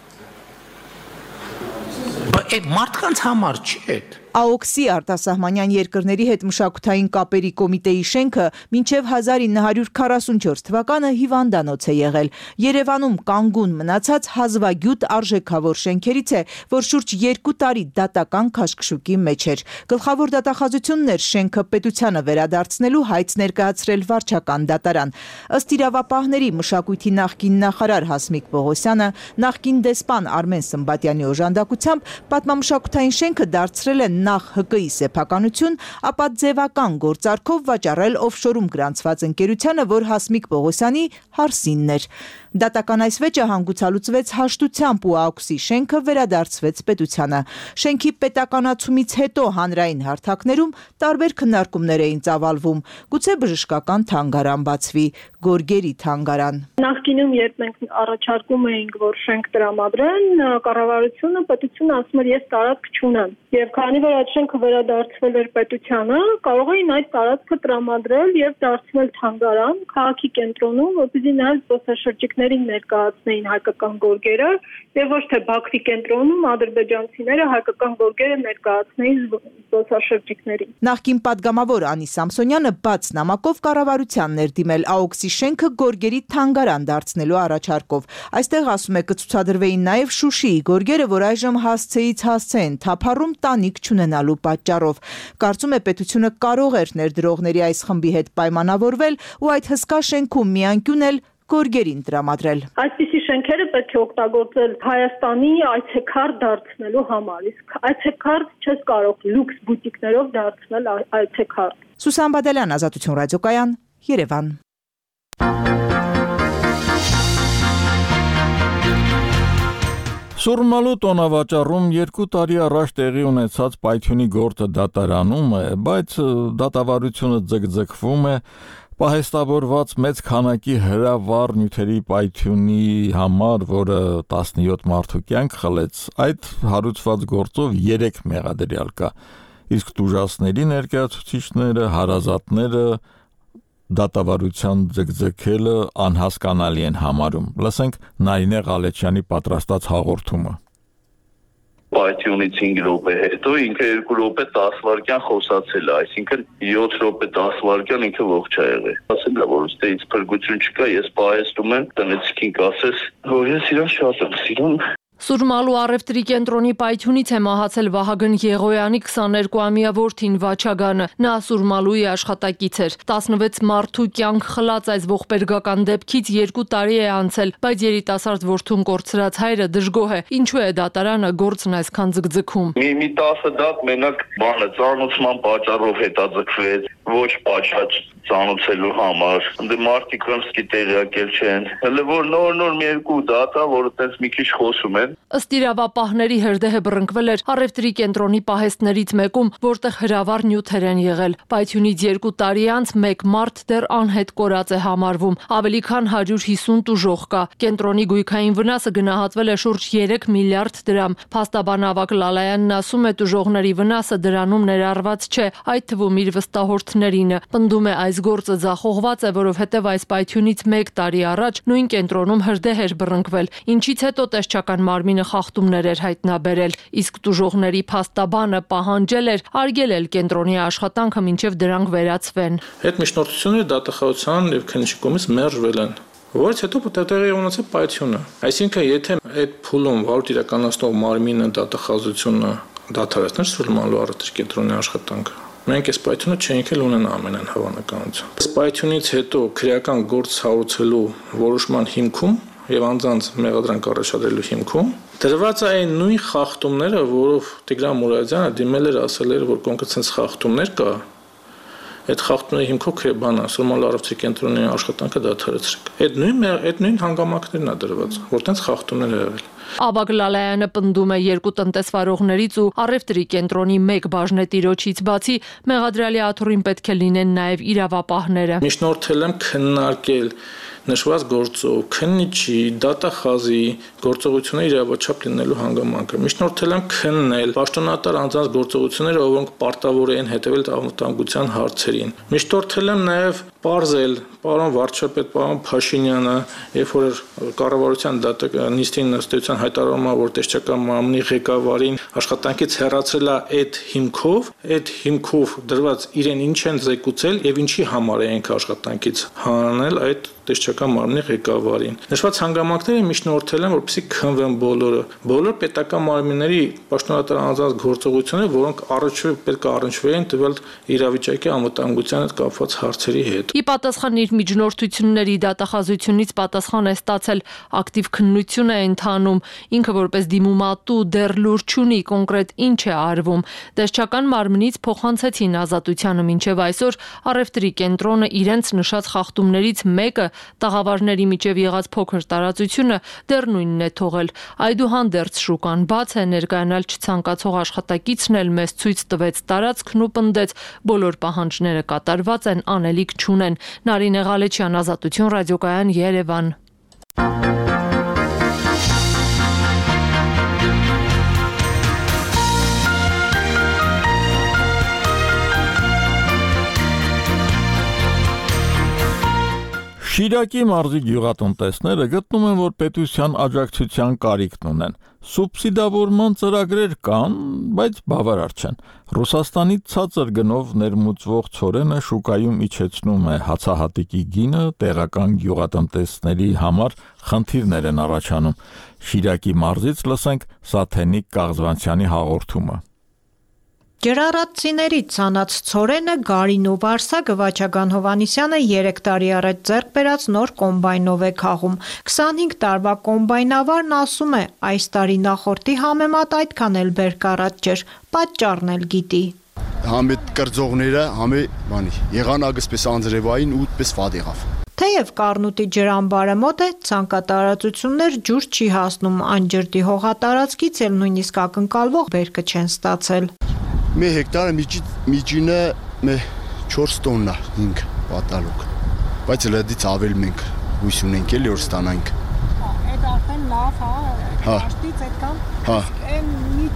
Բայց այդ մարդկանց համար չի այդ։ AOX-ի արտասահմանյան երկրների հետ մշակութային կապերի կոմիտեի շենքը մինչև 1944 թվականը հիվանդանոց է եղել։ Երևանում կանգուն մնացած հազվագյուտ արժեքավոր շենքերից է, որ շուրջ 2 տարի դատական քաշքշուկի մեջ էր։ Գլխավոր դատախազությունն էր շենքը պետությանը վերադարձնելու հայց ներկայացրել վարչական դատարան։ Ըստ իրավապահների մշակույթի նախկին նախարար Հասմիկ Պողոսյանը, նախկին դեսպան Արմեն Սմբատյանի օժանդակությամբ պատմամշակութային շենքը դարձրել են նախ ՀԿ-ի սեփականություն, ապա ձևական գործարքով վաճառել օֆշորում գրանցված ընկերությանը, որ Հասմիկ Պողոսյանի հարսինն էր։ Դատական այս վեճը հանգուցալուծվեց հաշտությամբ ու AOX-ի շենքը վերադարձվեց պետությանը։ Շենքի պետականացումից հետո հանրային հարթակներում տարբեր քննարկումներ էին ծավալվում։ Գուցե բժշկական թանգարան բացվի, գորգերի թանգարան։ Նախկինում երբ մենք առաջարկում էինք, որ շենք տրամադրեն, կառավարությունը պետությունը ասում էր ես տարածք չունեմ։ Եվ քանի որ այդ շենքը վերադարձվել էր պետությանը, կարող էին այդ տարածքը տրամադրել եւ դարձնել թանգարան քաղաքի կենտրոնում, որպեսզի նաև զբոսաշրջիկներին ներկայացնեին հայկական գորգերը եւ ոչ թե Բաքվի կենտրոնում ադրբեջանցիները հայկական գորգերը ներկայացնեին զբոսաշրջիկներին։ Նախկին падգամավոր Անի Սամսոնյանը բաց նամակով կառավարությանն էր դիմել AOX-ի շենքը գորգերի թանգարան դարձնելու առաջարկով։ Այստեղ ասում է կցուցադրվեին նաև Շուշիի գորգերը, որ այժմ հասցեից հասցե են թափառում տանիք չունենալու պատճառով։ Կարծում է պետությունը կարող էր ներդրողների այս խմբի հետ պայմանավորվել ու այդ հսկա շենքում միանկյուն էլ գորգերին տրամադրել։ Այսպիսի շենքերը պետք է օգտագործել Հայաստանի այցեքարտ դարձնելու համար, իսկ այցեքարտ չես կարող լյուքս բուտիկներով դարձնել այցեքարտ։ Սուսան Բադալյան, Ազատություն ռադիոկայան, Երևան։ Սուրմալու տոնավաճառում 2 տարի առաջ տեղի ունեցած պայթյունի գործը դատարանում է, բայց դատավարությունը ձգձգվում է պահեստավորված մեծ քանակի հրավառ նյութերի պայթյունի համար, որը 17 մարդու կյանք խլեց, այդ հարուցված գործով 3 մեղադրյալ կա, իսկ տուժածների ներկայացուցիչները, հարազատները դատավարության ձգձգելը անհասկանալի են համարում։ Լսենք Նարինե Ղալեչյանի պատրաստած հաղորդումը։ Պայթյունից 5 րոպե հետո ինքը 2 րոպե 10 վայրկյան խոսացել է, այսինքն 7 րոպե 10 վայրկյան ինքը ողջ ա եղել։ Ասել է, որ ըստեից փրկություն չկա, ես պահեստում եմ, տնեցիկին կասես, որ ես իրան շատ եմ սիրում։ Սուրմալու առևտրի կենտրոնի պայթյունից է մահացել Վահագն Եղոյանի 22-ամյա որդին Վաչագանը։ Նա Սուրմալուի աշխատակից էր։ 16 մարդու կյանք խլած այս ողբերգական դեպքից 2 տարի է անցել, բայց երիտասարդ որդուն կորցրած հայրը դժգոհ է։ Ինչու է դատարանը գործն այսքան ձգձգում։ Մի 10 դատ մենակ բանը ծանոթման պատճառով հետաձգվեց, ոչ պատշաճ ծանոթելու համար։ Դե մարդիկ ոնց տեղյակել չեն։ Հələ որ նոր մի 2 դատա, որը տես մի քիչ խոսում են։ Ըստ իրավապահների հրդեհը բռնկվել էր առևտրի կենտրոնի պահեստներից մեկում, որտեղ հրավառ նյութեր են եղել։ Պայթյունից 2 տարի անց մեկ մարդ դեռ անհետ կորած է համարվում։ Ավելի քան 150 տուժող կա։ Կենտրոնի գույքային վնասը գնահատվել է շուրջ 3 միլիարդ դրամ։ Փաստաբան Ավագ Լալայանն ասում է, տուժողների վնասը դրանում ներառված չէ, այդ թվում իր վստահորդներին։ Պնդում է, այս գործը ձախողված է, որովհետև այս պայթյունից 1 տարի առաջ նույն կենտրոնում հրդեհ էր բռնկվել, ինչից հետո տեսչական մարմինը խախտումներ էր հայտնաբերել, իսկ տուժողների փաստաբանը պահանջել էր արգելել կենտրոնի աշխատանքը մինչև դրանք վերացվեն։ Հետմիջնորդությունները դատախազության եւ քննիչի կողմից մերժվել են, որից հետո տեղի ունեցել պայթյունը։ Այսինքն, եթե այդ փուլում վարույթ իրականացնող մարմինը դատախազությունը դադարեցներ Սուրմալու առևտրի կենտրոնի աշխատանքը, Մենք այս պայթյունը չենք էլ ունենա ամենայն հավանականությամբ։ Այս պայթյունից հետո քրեական գործ հարուցելու որոշման հիմքում եւ անձանց մեղադրանք առաջադրելու հիմքում դրված է այն նույն խախտումները, որով Տիգրան Մուրադյանը դիմել էր ասել էր, որ կոնկրետ sense խախտումներ կա։ Այդ խախտումների հիմքով բանը Սուրմալ առողջի կենտրոնի աշխատանքը դադարեցրեք։ Այդ նույն հանգամանքներն է դրված, որտենց խախտումներ է եղել։ Աբագ Լալայանը պնդում է երկու տնտեսվարողներից ու առևտրի կենտրոնի մեկ բաժնետիրոջից բացի մեղադրյալի աթոռին պետք է լինեն նաև իրավապահները։ Միջնորդել եմ քննարկել նշված գործով քննիչի, դատախազի գործողությունների իրավաչափ լինելու հանգամանքը։ Միջնորդել եմ քննել պաշտոնատար անձանց գործողությունները, ովքեր պարտավոր են հետևել անվտանգության հարցերին։ Միջնորդել եմ նաև պարզել պարոն վարչապետ, պարոն Փաշինյանը, երբ որ կառավարության նիստին ըստեյության հայտարարում է, որ տեսչական մարմնի ղեկավարին աշխատանքից հեռացրել է այդ հիմքով դրված իրեն ինչ են զեկուցել եւ ինչի համար են աշխատանքից հանել այդ տեսչական մարմնի ղեկավարին։ Նշված հանգամանքները միջնորդել են, որպեսզի քննվեն բոլոր պետական մարմինների պաշտոնատար անձանց գործողությունները, որոնք պետք է առնչվեն տվյալ իրավիճակի անվտանգության հետ կապված հարցերի հետ։ Ի պատասխան իր միջնորդությունների դատախազությունից պատասխան է ստացել ակտիվ քննություն է ընթանում, ինքը որպես դիմումատու դեռ լուր չունի կոնկրետ ինչ է արվում։ Տեսչական մարմնից փոխանցեցին ազատությանը մինչև այսօր առևտրի կենտրոնը իրենց նշած խախտումներից մեկը տաղավարների միջև եղած փոքր տարածությունը դեռ նույնն է թողել։ Այդուհանդերձ շուկան բաց է, ներկայանալ չցանկացող աշխատակիցն էլ մեզ ցույց տվեց տարածքն ու պնդեց բոլոր պահանջները կատարված են, անելիք չունեն։ Նարինե Ղալեչյան, Ազատություն ռադիոկայան, Երևան։ Շիրակի մարզի գյուղատնտեսները գտնում են, որ պետության աջակցության կարիքն ունեն։ Սուբսիդավորման ծրագրեր կան, բայց բավարար չեն։ Ռուսաստանից ցածր գնով ներմուծվող ցորենը շուկայում իջեցնում է հացահատիկի գինը, տեղական գյուղատնտեսների համար խնդիրներ են առաջանում։ Շիրակի մարզից լսենք Սաթենիկ Կաղզվանցյանի հաղորդումը։ Ջրառատցիների ցանած ցորենը Գարին ու Վարսագ Վաչագան Հովանիսյանը 3 տարի առաջ ձեռք բերած նոր կոմբայնով է քաղում։ 25 տարվա կոմբայնավարն ասում է, այս տարի նախորդի համեմատ այդքան էլ բերք առած չէր, պատճառն էլ գիտի։ Համե կրծողները, համե եղանակսպես անձրևային ու պես վատ եղավ։ Թեև Կառնուտի ջրամբարը մոտ է, ցանկատարածություններ ջուր չի հասնում, անջրտի հողատարածքից էլ նույնիսկ ակնկալվող բերքը չեն ստացել։ Մի հեկտարը միջինը 4 տոննա 5 պատալուկ, բայց լդից ավել մենք հույս ունենք էլի որ ստանանք։ Այդ արդեն լավ, աշտից այդքան։ Այն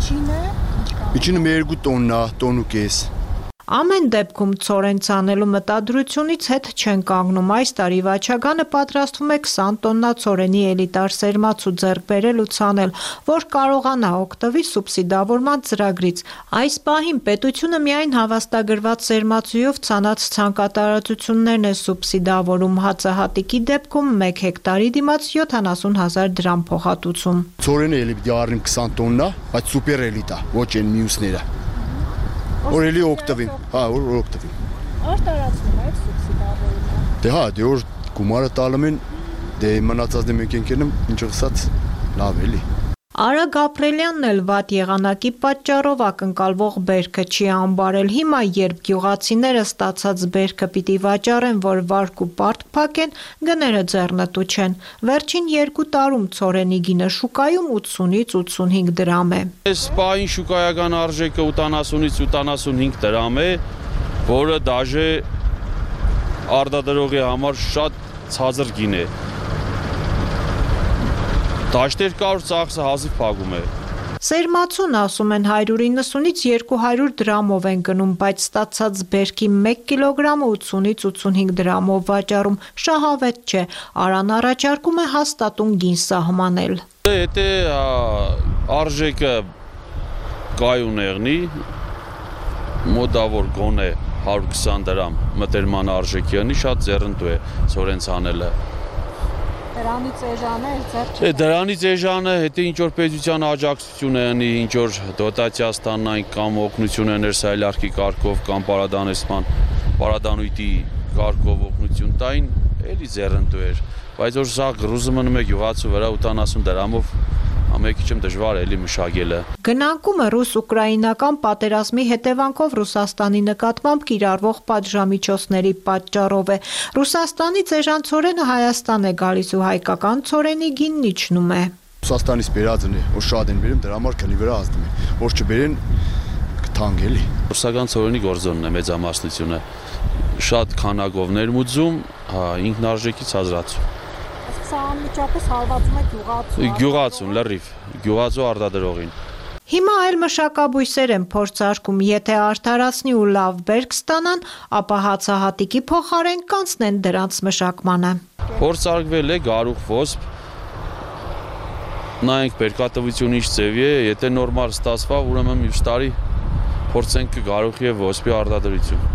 միջինը 2 տոննա, տոն ու կես։ Ամեն դեպքում ցորեն ցանելու մտադրությունից հետ չեն կանգնում։ Այս տարի Վաչագանը պատրաստվում է 20 տոննա ցորենի էլիտար սերմացու ձեռք բերել ու ցանել, որ կարողանա օգտվի սուբսիդավորման ծրագրից։ Այս պահին պետությունը միայն հավաստագրված սերմացույով ցանած ցանկատարածություններն է սուբսիդավորում, հացահատիկի դեպքում 1 հեկտարի դիմաց 70,000 դրամ փոխհատուցում։ Ցորենը էլի պիտի առնեմ 20 տոննա, բայց սուպեր էլիտա, ոչ այն մյուսները։ Օրելի օգտվին, որ օգտվին։ Արտարացնում է սուբսիդավորումը։ Դե դե որ գումարը տալում են, դե մնացածը մենք ենք ենում, ինչ ասած, լավ էլի։ Արա Գաբրելյանն էլ վատ եղանակի պատճառով ակնկալվող բերքը չի ամբարել։ Հիմա երբ գյուղացիները ստացած բերքը պիտի վաճառեն, որ վարկ ու պարտ փակեն, գները ձեռնտու չեն։ Վերջին 2 տարում ցորենի գինը շուկայում 80-ից 85 դրամ է։ Այս պահին շուկայական արժեքը 80-ից 85 դրամ է, որը դաժե արտադրողի համար շատ ցածր գին է։ Դաշտեր կար ծախսը հազիվ փակում է։ Սերմացուն ասում են 190-ից 200 դրամով են գնում, բայց ստացած բերքի 1 կիլոգրամը 80-ից 85 դրամով վաճառում, շահավետ չէ։ Արան առաջարկում է հաստատուն գին սահմանել։ Եթե արժեքը կայուն եղնի, մոտավոր գոնե 120 դրամ մտերման արժեքի անի, շատ ձեռնտու է ցորեն ցանելը։ Դրանից էժան է, Դրանից էժանը հետո ինչ որ պետության աջակցություն է անի, ինչ որ դոտացիա ստանանք կամ օգնություններ սայլարքի կարգով կամ պարադանույթի կարգով օգնություն տային, էլի ձեռնտու էր, բայց որ սա գրուզը մնում է գյուղացու վրա 80 դրամով ամենքիչեմ դժվար էլի մշակելը։ Գնանկումը ռուս-ուկրաինական պատերազմի հետևանքով Ռուսաստանի նկատմամբ կիրառվող պատժամիջոցների պատճառով է։ Ռուսաստանից էժան ցորենը Հայաստան է գալիս ու հայկական ցորենի գինն իջնում է։ Ռուսաստանից բերածն է, որ շատ են բերում, դրա համար քանի վրա ազդում է, որ չբերեն կթանկ էլի։ Ռուսական ցորենի գործոնն է մեծամասնությունը, շատ քանակով ներմուծում, ինքնարժեքից հազրացում։ Սա անմիջապես հարվածում է գյուղացուն, լրիվ, գյուղացու արտադրողին։ Հիմա այլ մշակաբույսեր են փորձարկում, եթե արդարացնի ու լավ բերք ստանան, ապա հացահատիկի փոխարեն կանցնեն դրանց մշակմանը։ Փորձարկվել է գարուխ ոսպ, նայենք բերքատվությունը ինչ ձևի է, եթե նորմալ ստացվա, ուրեմն մյուս տարի փորձենք գարուխի եւ ոսպի արտադրություն։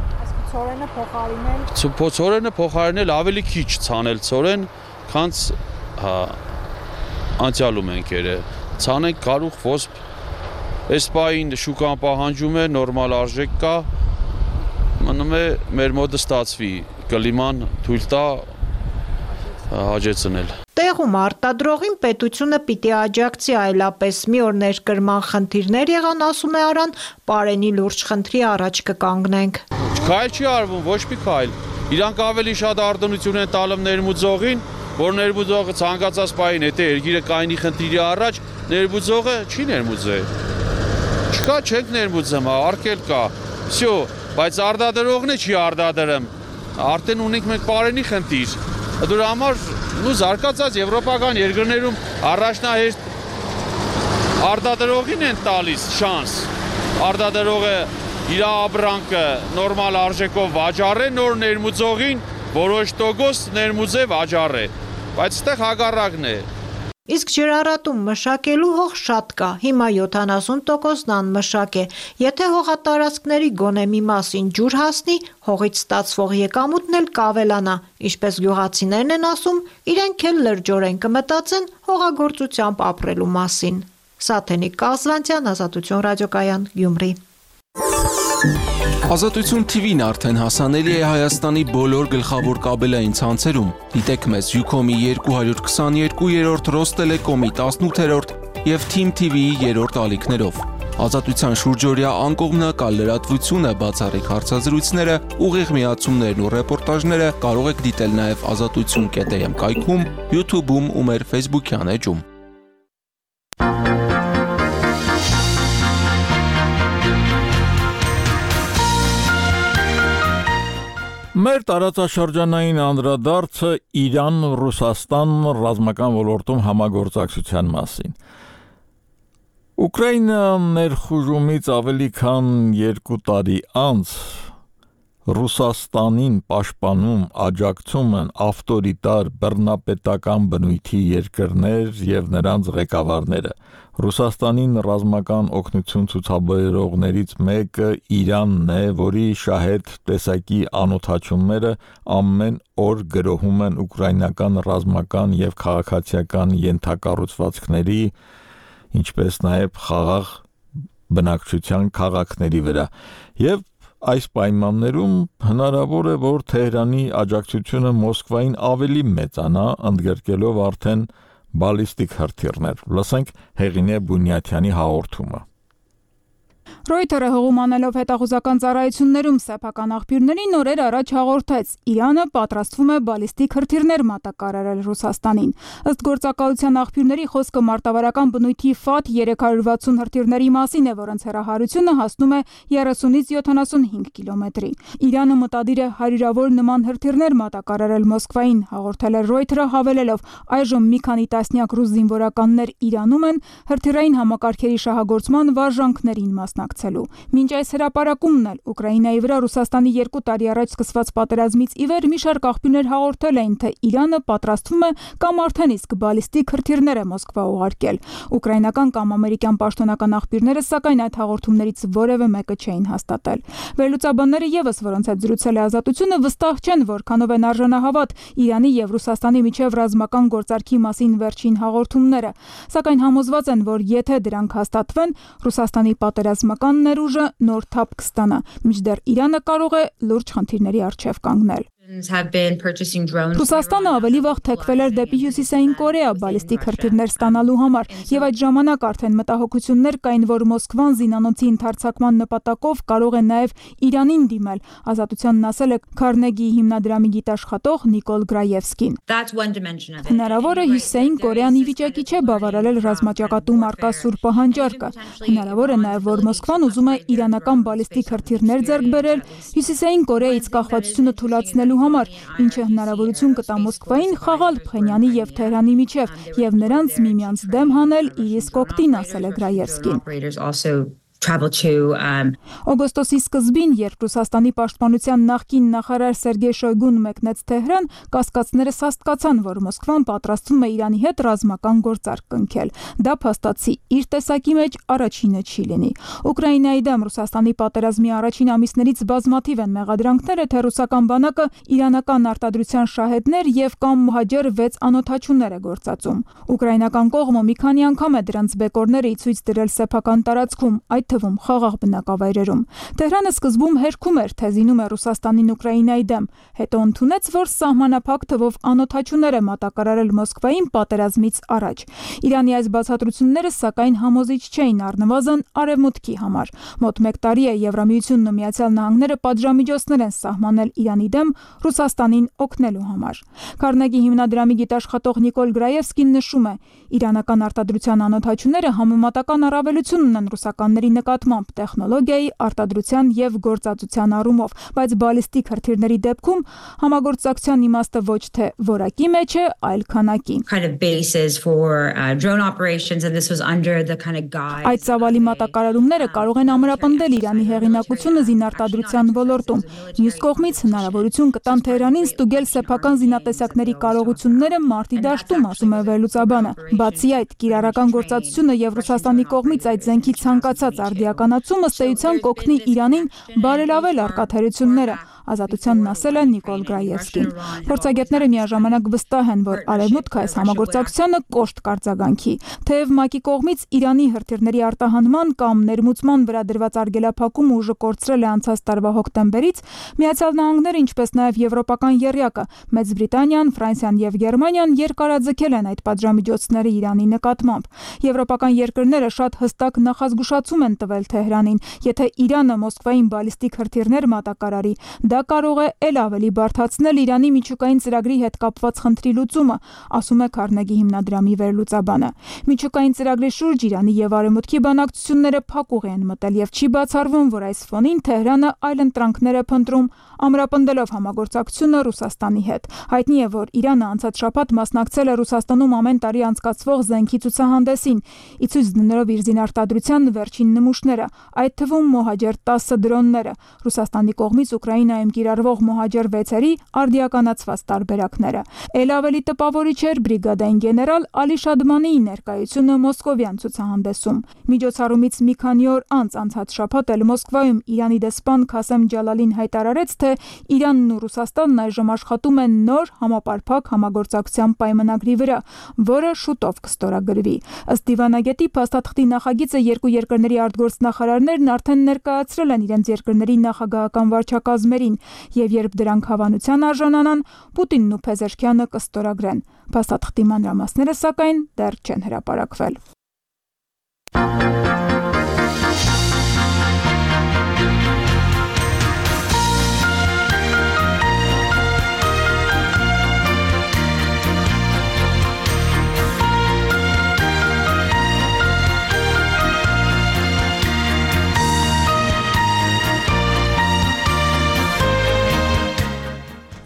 Ցորենը փոխարինել ավելի քիչ ցանել ցորեն, քանց անցյալում ենք երե, ցանենք գարուխ ոսպ, այս պահին շուկան պահանջում է, նորմալ արժեք կա, մնում է մեր մոտը ստացվի, կլիման թույլ տա հաջեցնել։ Տեղում արտադրողին պետությունը պիտի աջակցի այլապես, մի օր ներկրման խնդիրներ եղան, ասում է Արան, Պարենի լուրջ խնդրի առաջ կկանգնենք։ Քայլ չի արվում, ոչ մի քայլ, իրանք ավելի շատ արտոնություն են տալում ներմուծողին, որ ներմուծողը ցանկացած պահին եթե երկիրը կայնի խնդիրի առաջ, ներմուծողը չի ներմուծե։ Չկա, չենք ներմուծում, արկել կա։ Всё, բայց արտադրողն է չի արտադրում։ Արդեն ունենք մենք Պարենի խնդիր։ Դրա համար զարգացած եվրոպական երկրներում առաջնահերթ արտադրողին են տալիս շանս։ Արտադրողը իր ապրանքը նորմալ արժեքով վաճառե, նոր ներմուծողին որոշ տոկոս ներմուծե վաճառե, բայց այդտեղ հակառակն է։ Իսկ ջրառատում մշակելու հող շատ կա, հիմա 70%-ն անմշակ է, եթե հողատարածքների գոնե մի մասին ջուր հասնի, հողից ստացվող եկամուտն էլ կավելանա, ինչպես գյուղացիներն են ասում, իրենք էլ լրջորեն կմտածեն հողագործությամբ ապրելու մասին։ Սաթենիկ Կազվանցյան, Ազատություն ռադիոկայան, Գյումրի։ Ազատություն TV-ն արդեն հասանելի է Հայաստանի բոլոր գլխավոր կաբելային ցանցերում։ Դիտեք մեզ Ucom-ի 222-րդ, Ռոստելեկոմի 18-րդ և Team TV-ի 3-րդ ալիքներով։ Ազատության շուրջօրյա անկողմնակալ լրատվությունը, բացառիկ հարցազրույցները, ուղիղ միացումներն ու ռեպորտաժները կարող եք դիտել նաև azatutsun.am կայքում, YouTube-ում ու մեր Facebook-յան էջում։ Մեր տարածաշրջանային անդրադարձը Իրան-Ռուսաստան ռազմական ոլորտում համագործակցության մասին։ Ուկրաինա ներխուժումից ավելի քան 2 տարի անց Ռուսաստանին պաշտպանում աջակցում են ավտորիտար բռնապետական բնույթի երկրներ եւ նրանց ղեկավարները։ Ռուսաստանին ռազմական օգնություն ցուցաբերողներից մեկը Իրանն է, որի շահեդ տեսակի անօթաչումները ամեն օր գրոհում են ուկրաինական ռազմական եւ քաղաքացիական ենթակառուցվածքների, ինչպես նաեւ խաղաղ բնակչության քաղաքների վրա։ Եվ այս պայմաններում հնարավոր է, որ Թեհրանի աջակցությունը Մոսկվային ավելի մեծանա, ընդգրկելով արդեն բալիստիկ հրթիռներ։ Լսենք Հեղինե Բունյաթյանի հաղորդումը։ Ռոյթերը հողումանելով հետախուզական ծառայություններում սեփական աղբյուրներին օրեր առաջ հաղորդեց. Իրանը պատրաստվում է բալիստիկ հրթիռներ մատակարարել Ռուսաստանին։ Ըստ գործակալության աղբյուրների խոսքը մարտավարական բնույթի FAT 360 հրթիռների մասին է, որոնց հեռահարությունը հասնում է 30-ից 75 կիլոմետրի։ Իրանը մտադիր է հարյուրավոր նման հրթիռներ մատակարարել Մոսկվային, հաղորդել է Ռոյթերը, հավելելով. այժմ մի քանի տասնյակ ռուս զինվորականներ Իրանում են հրթիռային համակարգերի շահագործման վարժանքներին մասնակցում։ մասնակցելու։ Մինչ այս հրապարակումն էլ Ուկրաինայի վրա Ռուսաստանի 2 տարի առաջ սկսված պատերազմից ի վեր մի շարք աղբյուրներ հաղորդել էին, թե Իրանը պատրաստվում է կամ արդեն իսկ բալիստիկ հրթիռներ է Մոսկվա ուղարկել։ Ուկրաինական կամ ամերիկյան պաշտոնական աղբյուրները սակայն այդ հաղորդումներից որևէ մեկը չէին հաստատել։ Վերլուծաբանները ևս, որոնց հետ զրուցել է Ազատությունը, վստահ չեն, որքանով են արժանահավատ Իրանի եւ Ռուսաստանի միջև ռազմական գործարքի մասին վերջին հաղորդումները, սակայն համոզված են, որ եթե դրանք հաստատվեն, Ռուսաստանի պատերազմական ներուժը նոր թափ կստանա, մինչդեռ Իրանը կարող է լուրջ խնդիրների առջև կանգնել։ Ռուսաստանը ավելի վաղ թեքվել էր դեպի Հյուսիսային Կորեա բալիստիկ հրթիռներ ստանալու համար, եւ այդ ժամանակ արդեն մտահոգություններ կային, որ Մոսկվան զինանոցի ընդարձակման նպատակով կարող է նաեւ Իրանին դիմել։ Ազատությանն ասել է Քարնեգի հիմնադրամի գիտաշխատող Նիկոլ Գրաևսկին։ Հնարավոր է Հյուսիսային Կորեան ի վիճակի չէ բավարարել ռազմաճակատում առկա սուր պահանջարկը։ Հնարավոր է նաեւ, որ Մոսկվան ուզում է իրանական բալիստիկ հրթիռներ ձեռք բերել Հյուսիսային Կորեայից կախվածությունը թույլատնելու համար, ինչը հնարավորություն կտա Մոսկվային խաղալ Փխենյանի եւ Թեհրանի միջև եւ նրանց միմյանց դեմ հանել իր իսկ օգտին, ասել է Գրաևսկին։ Օգոստոսի սկզբին, երբ Ռուսաստանի պաշտպանության նախկին նախարար Սերգեյ Շոյգուն մեկնեց Թեհրան, կասկածները սաստկացան, որ Մոսկվան պատրաստվում է Իրանի հետ ռազմական գործարք կնքել։ Դա փաստացի իր տեսակի մեջ առաջինը չի լինի։ Ուկրաինայի դեմ Ռուսաստանի պատերազմի առաջին ամիսներից բազմաթիվ են մեղադրանքները, թե ռուսական բանակը իրանական արտադրության շահեդներ եւ կամ մոհաջեր 6 անօթաչուներ է գործածում։ Ուկրաինական կողմը մի քանի անգամ է դրանց բեկորները ի ցույց դրել սեփական տարածքում, այդ թվում խաղաղ բնակավայրերում։ Թեհրանը սկզբում հերքում էր, թե զինում է Ռուսաստանին Ուկրաինայի դեմ, հետո ընդունեց, որ սահմանափակ թվով անօթաչուներ է մատակարարել Մոսկվային պատերազմից առաջ։ Իրանի այս բացատրությունները սակայն համոզիչ չէին, առնվազն Արևմուտքի համար։ Մոտ 1 տարի է Եվրամիությունն ու Միացյալ Նահանգները պատժամիջոցներ են սահմանել Իրանի դեմ Ռուսաստանին օգնելու համար։ Քարնեգի հիմնադրամի գիտաշխատող Նիկոլ Գրաևսկին նշում է. իրանական արտադրության անօթաչուները համեմատական առավելություն ունեն ռուսականների նկատմամբ տեխնոլոգիայի, արտադրության եւ գործածության առումով, բայց բալիստիկ հրթիռների դեպքում համագործակցության իմաստը ոչ թե որակի մեջ է, այլ քանակի։ Այդ ծավալի մատակարարումները կարող են ամրապնդել Իրանի հեղինակությունը զինարտադրության ոլորտում։ Մյուս կողմից հնարավորություն կտան Թեհրանին ստուգել սեփական զինատեսակների կարողությունները մարտի դաշտում, ասում է վերլուծաբանը։ Բացի այդ, կիրառական գործածությունը եւ Ռուսաստանի կողմից այդ զենքի ցանկացած արդիականացումը ըստ էության կօգնի Իրանին բարելավել առկա թերությունները, Ազատությանն ասել է Նիկոլ Գրաևսկին։ Փորձագետները միաժամանակ վստահ են, որ Արևմուտքը այս համագործակցությանը կոշտ կարձագանքի։ Թեև ՄԱԿ-ի կողմից Իրանի հրթիռների արտահանման կամ ներմուծման վրա դրված արգելափակումը ուժը կորցրել է անցած տարվա հոկտեմբերից, Միացյալ Նահանգները, ինչպես նաև Եվրոպական եռյակը, Մեծ Բրիտանիան, Ֆրանսիան եւ Գերմանիան երկարաձգել են այդ պատժամիջոցները Իրանի նկատմամբ։ Եվրոպական երկրները շատ հստակ նախազգուշացում են տվել Թեհրանին, եթե Իրանը Մոսկվային բալիստիկ հրթիռներ մատակարարի, դա կարող է ել ավելի բարդացնել Իրանի միջուկային ծրագրի հետ կապված խնդրի լուծումը, ասում է Քարնեգի հիմնադրամի վերլուծաբանը։ Միջուկային ծրագրի շուրջ Իրանի եւ Արևմուտքի բանակցությունները փակուղի են մտել եւ չի բացառվում, որ այս ֆոնին Թեհրանը այլընտրանքներ է փնտրում, ամրապնդելով համագործակցությունը Ռուսաստանի հետ։ Հայտնի է, որ Իրանը անցած շաբաթ մասնակցել է Ռուսաստանում ամեն տարի անցկացվող զենքի ցուցահանդեսին, ի ցույց դնելով իր զինարտադրության վերջին նմուշները, այդ թվում Մոհաջեր 10 դրոնները, Ռուսաստանի կողմից Ուկրաինայում կիրառվող Մոհաջեր 6-երի արդիականացված տարբերակները։ Էլ ավելի տպավորիչ էր բրիգադային գեներալ Ալի Շադմանիի ներկայությունը մոսկովյան ցուցահանդեսում։ Միջոցառումից մի քանի օր անց անցած շաբաթ էլ Մոսկվայում Իրանի դեսպան Քասեմ Ջալալին հայտարարեց, թե Իրանն ու Ռուսաստանն այժմ աշխատում են նոր համապարփակ համագործակցության պայմանագրի վրա, որը շուտով կստորագրվի։ Ըստ դիվանագետի փաստաթղթի նախագիծը երկու երկրների արտգործնախարարներն արդեն ներկայացրել են իրենց երկրների նախագահական վարչակազմերին, եւ երբ դրանք հավանության արժանանան, Պուտինն ու Փեզեշքյանը կստորագրեն։ Փաստաթղթի մանրամասները սակայն դեռ չեն հրապարակվել։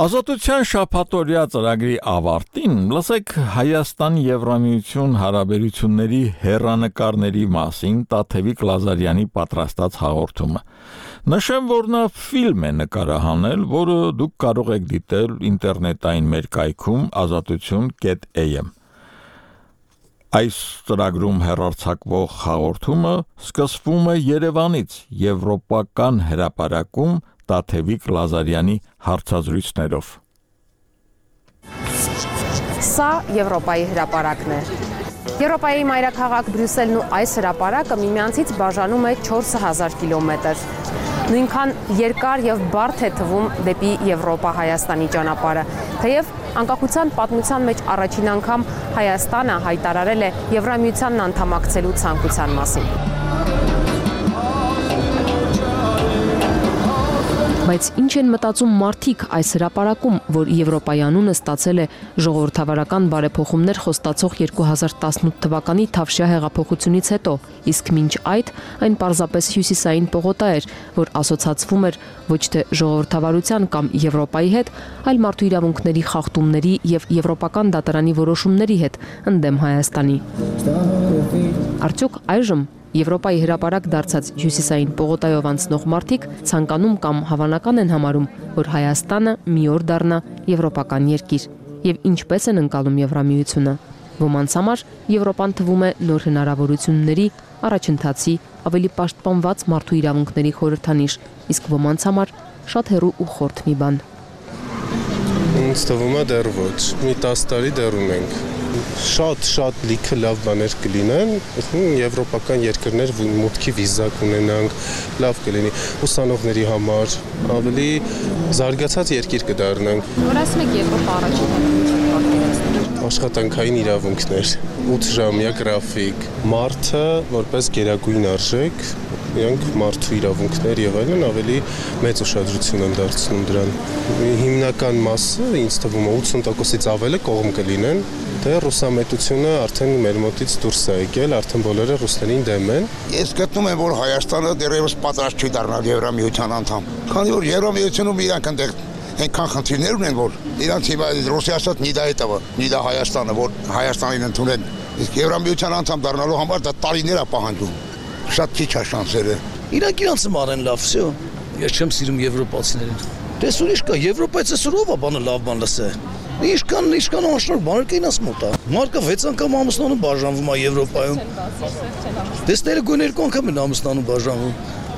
Ազատության շաբաթօրյա ծրագրի ավարտին լսեք Հայաստան-Եվրամիություն հարաբերությունների հեռանկարների մասին Տաթևիկ Լազարյանի պատրաստած հաղորդումը։ Նշեմ, որ նա ֆիլմ է նկարահանել, որը դուք կարող եք դիտել ինտերնետային մեր կայքում azatutun.am։ Այս ծրագրում հեռարձակվող հաղորդումը սկսվում է Երևանից Եվրոպական հրապարակում Տաթևիկ Լազարյանի հարցազրույցներով։ Սա Եվրոպայի հրապարակն է։ Եվրոպայի մայրաքաղաք Բրյուսելն ու այս հրապարակը միմյանցից բաժանում է 4000 կիլոմետր։ Նույնքան երկար եւ բարդ է թվում դեպի Եվրոպա-Հայաստանի ճանապարհը, թեև անկախության պատմության մեջ առաջին անգամ Հայաստանը հայտարարել է Եվրամիությանն անդամակցելու ցանկության մասին։ Բայց ինչ են մտածում մարդիկ այս հրապարակում, որ Եվրոպայի անունը ստացել է ժողովրդավարական բարեփոխումներ խոստացող 2018 թվականի Թավշյա հեղափոխությունից հետո, իսկ մինչ այդ այն պարզապես հյուսիսային պողոտա էր, որ ասոցացվում էր ոչ թե ժողովրդավարության կամ Եվրոպայի հետ, այլ մարդու իրավունքների խախտումների եւ եվրոպական դատարանի որոշումների հետ ընդդեմ Հայաստանի։ Արդյոք այժմ Եվրոպայի հրապարակ դարձած հյուսիսային պողոտայով անցնող մարդիկ ցանկանում կամ հավանական են համարում, որ Հայաստանը մի օր դառնա եվրոպական երկիր, եւ ինչպես են ընկալում Եվրամիությունը։ Ոմանց համար Եվրոպան թվում է նոր հնարավորությունների, առաջընթացի, ավելի պաշտպանված մարդու իրավունքների խորհրդանիշ, իսկ ոմանց համար շատ հեռու ու խորթ մի բան։ Ինձ թվում է դեռ ոչ, մի 10 տարի դեռ ունենք։ Շատ լիքը լավ բաներ կլինեն, եվրոպական երկրներ մուտքի վիզա կունենանք, լավ կլինի ուսանողների համար, ավելի զարգացած երկիր կդառնանք։ Որ ասում եք Եվրոպա առաջին աշխատանքային իրավունքներ, 8 ժամյա գրաֆիկ, մարդը որպես գերագույն արժեք, իրանք մարդու իրավունքներ եւ այլն ավելի մեծ ուշադրություն են դարձնում դրան։ Հիմնական մասը ինձ թվում է 80%-ից ավելը կողմ կլինեն, թե ռուսամետությունը արդեն մեր մոտից դուրս է եկել, արդեն բոլորը ռուսներին դեմ են։ Ես գտնում եմ, որ Հայաստանը դեռևս պատրաստ չի դառնալ Եվրամիության անդամ։ Քանի որ Եվրամիությունում իրանք այնքան խնդիրներ ունեն, որ իրանք Ռուսիա ասած նիդա Հայաստանը, որ Հայաստանին ընդունեն։ Իսկ Եվրամիության անդամ դառնալու համար դա տարիներ է պահանջում։ Շատ քիչ է շանսերը։ Իրանք իրանց մարեն լավ, всё։ Ես չեմ սիրում եվրոպացիներին։ Դες ուրիշ կա, Եվրոպայից ով է բանը լավ բան լսե։ Ինչքան անշնոր բաներ կային աս մոտա։ Մարկը 6 անգամ ամուսնանում բաժանվում է Եվրոպայում։ Դեսները գոն 2 անգամ են ամուսնանում բաժանվում։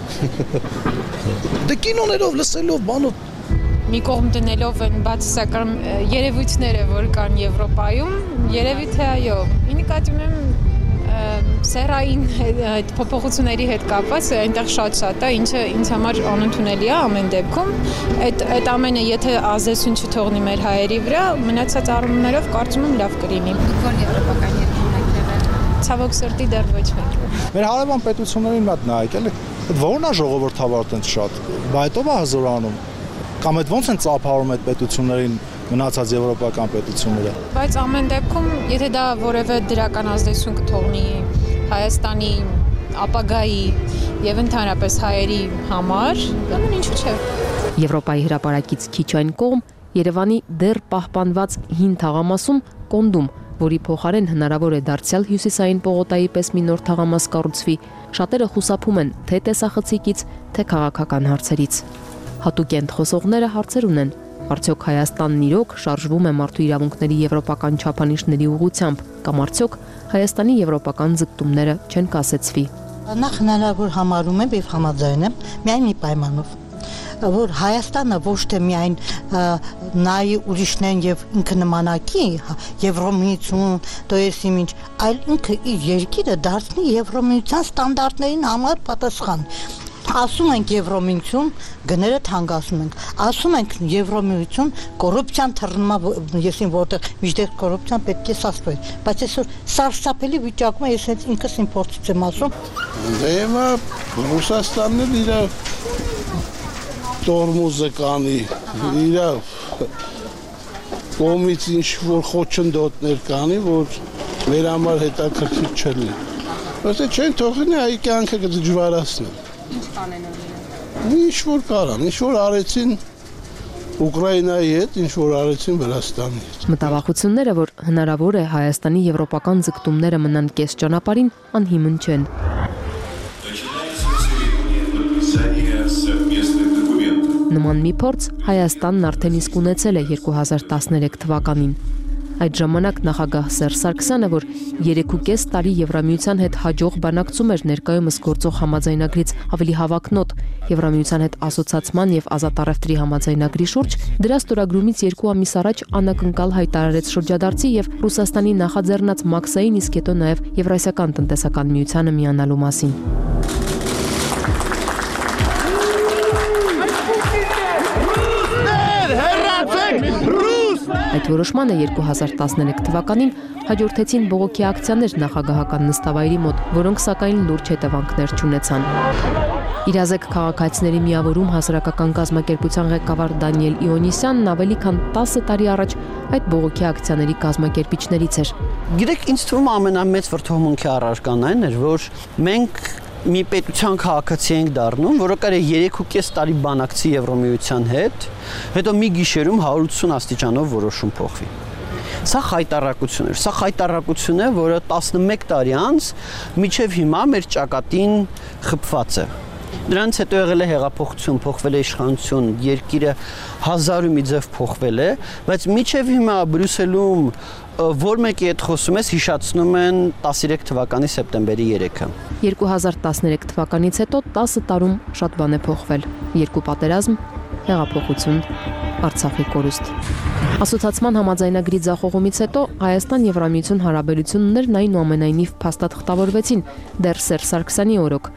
Դե կինոներով լսելով բանով մի կողմ դնելով են բացասական երևույթները, որ կան Եվրոպայում, երևի թե այո։ Ի նկատի ունեմ սերային այդ փոփոխությունների հետ կապված այնտեղ շատ է, ինչը ինձ համար անընդունելի է ամեն դեպքում։ Այդ ամենը եթե ազդեցություն չթողնի մեր հայերի վրա, մնացած առումներով կարծում եմ լավ կլինի։ Որ եվրոպական երկրներ եղել։ Ցավոք սրտի դեռ ոչ մեկ։ Մեր հարևան պետություններին մոտ նայեք, էլի։ Այդ ո՞րն է ժողովրդավար տենց շատ։ Բա հետո է հզորանում։ Կամ այդ ո՞նց են ծափարում այդ պետություններին մնացած եվրոպական պետությունները։ Բայց ամեն դեպքում, եթե դա որևէ դրական ազդեցություն կթողնի Հայաստանի ապագայի եւ ընդհանրապես հայերի համար, ուրեմն ինչու՞ չէ։ Եվրոպայի հրապարակից քիչ այն կողմ Երևանի դեռ պահպանված հին թաղամասում կոնդում, որի փոխարեն հնարավոր է դարձյալ հյուսիսային պողոտայի պես մի նոր թաղամաս կառուցվի, շատերը խուսափում են թե տեսախցիկից, թե քաղաքական հարցերից։ Հատուկ խոսողները հարցեր ունեն. Արդյոք Հայաստանն իրոք շարժվում է մարդու իրավունքների եվրոպական չափանիշների ուղղությամբ, կամ արդյոք Հայաստանի եվրոպական ձգտումները չեն կասեցվի։ Նախ հնարավոր համարում եմ եւ համաձայն եմ միայն մի պայմանով, որ Հայաստանը ոչ թե միայն նայի ուրիշներն եւ ինքը նմանակի Եվրոմիություն, то есть ինչ, այլ ինքը իր երկիրը դարձնի Եվրոմիության ստանդարտներին համար պատասխան։ Ասում ենք Եվրոմիություն, գները թանկացնում ենք։ Ասում ենք Եվրոմիություն, կոռուպցիան թռնում է, եսին որտեղ միջտեղ կոռուպցիան պետք է սասվի։ Բայց այսօր սարսափելի վիճակում է, ես հենց ինքս իմ փորձից եմ ասում։ Դե հիմա Ռուսաստանն էլ իր տորմուզը կանի, իր կողմից ինչ որ խոչընդոտներ կանի, որ մեր համար հետաքրքիր չլինի։ Ոսե չեն թողնի այ կյանքը կդժվարացնեն։ Ինչ կանեն օրինակ։ Ինչ որ կարան, ինչ որ արեցին, 2018 թվականին Հայաստանի եւ Եվրոպական միության փոխադարձության ժամանակ Եվրոպայի հրապարակը ինչ որ արեցին, Ուկրաինայի հետ ինչ որ արեցին Վրաստանի հետ։ Մտավախությունները, որ հնարավոր է Հայաստանի եվրոպական ձգտումները մնան կես ճանապարհին, անհիմն չեն։ Նման մի փորձ Հայաստանն արդեն իսկ ունեցել է 2013 թվականին։ Այդ ժամանակ նախագահ Սերժ Սարգսյանը, որ 3.5 տարի Եվրամիության հետ հաջող բանակցում էր ներկայումս գործող համաձայնագրից ավելի հավակնոտ Եվրամիության հետ ասոցացման եւ ազատ առևտրի համաձայնագրի շուրջ, դրա ստորագրումից 2 ամիս առաջ անակնկալ հայտարարեց շրջադարձի եւ Ռուսաստանի նախաձեռնած Մաքսային, իսկ հետո նաեւ Եվրասիական տնտեսական միությանը միանալու մասին։ Այդ որոշմանը 2013 թվականին հաջորդեցին բողոքի ակցիաներ նախագահական նստավայրի մոտ, որոնք սակայն լուրջ հետևանքներ չունեցան։ Իրազեկ քաղաքացիների միավորում հասարակական կազմակերպության ղեկավար Դանիել Իոնիսյանն ավելի քան 10 տարի առաջ այդ բողոքի ակցիաների կազմակերպիչներից էր։ Գիտեք, ինձ թվում ամենամեծ վրդովմունքի առարկան այն էր, որ մենք մի պետության քաղաքացի ենք դառնում, որը կարելի 3.5 տարի բանակցի Եվրոմիության հետ, հետո մի գիշերում 180 աստիճանով որոշում փոխվի։ Սա խայտառակություն էր, սա խայտառակություն է, որը 11 տարի անց մինչև հիմա մեր ճակատին խփված է։ Դրանից հետո եղել է հեղափոխություն, փոխվել է իշխանություն, երկիրը հազար ու մի ձև փոխվել է, բայց մինչև հիմա Բրյուսելում որ մեկի հետ խոսում ես, հիշացնում են 13 թվականի սեպտեմբերի 3-ը։ 2013 թվականից հետո 10 տարում շատ բան է փոխվել։ 2 պատերազմ, հեղափոխություն, Արցախի կորուստ։ Ասոցացման համաձայնագրի ձախողումից հետո Հայաստան-Եվրամիություն հարաբերություններն այնուամենայնիվ փաստաթղթավորվեցին դեռ Սերժ Սարգսյանի օրոք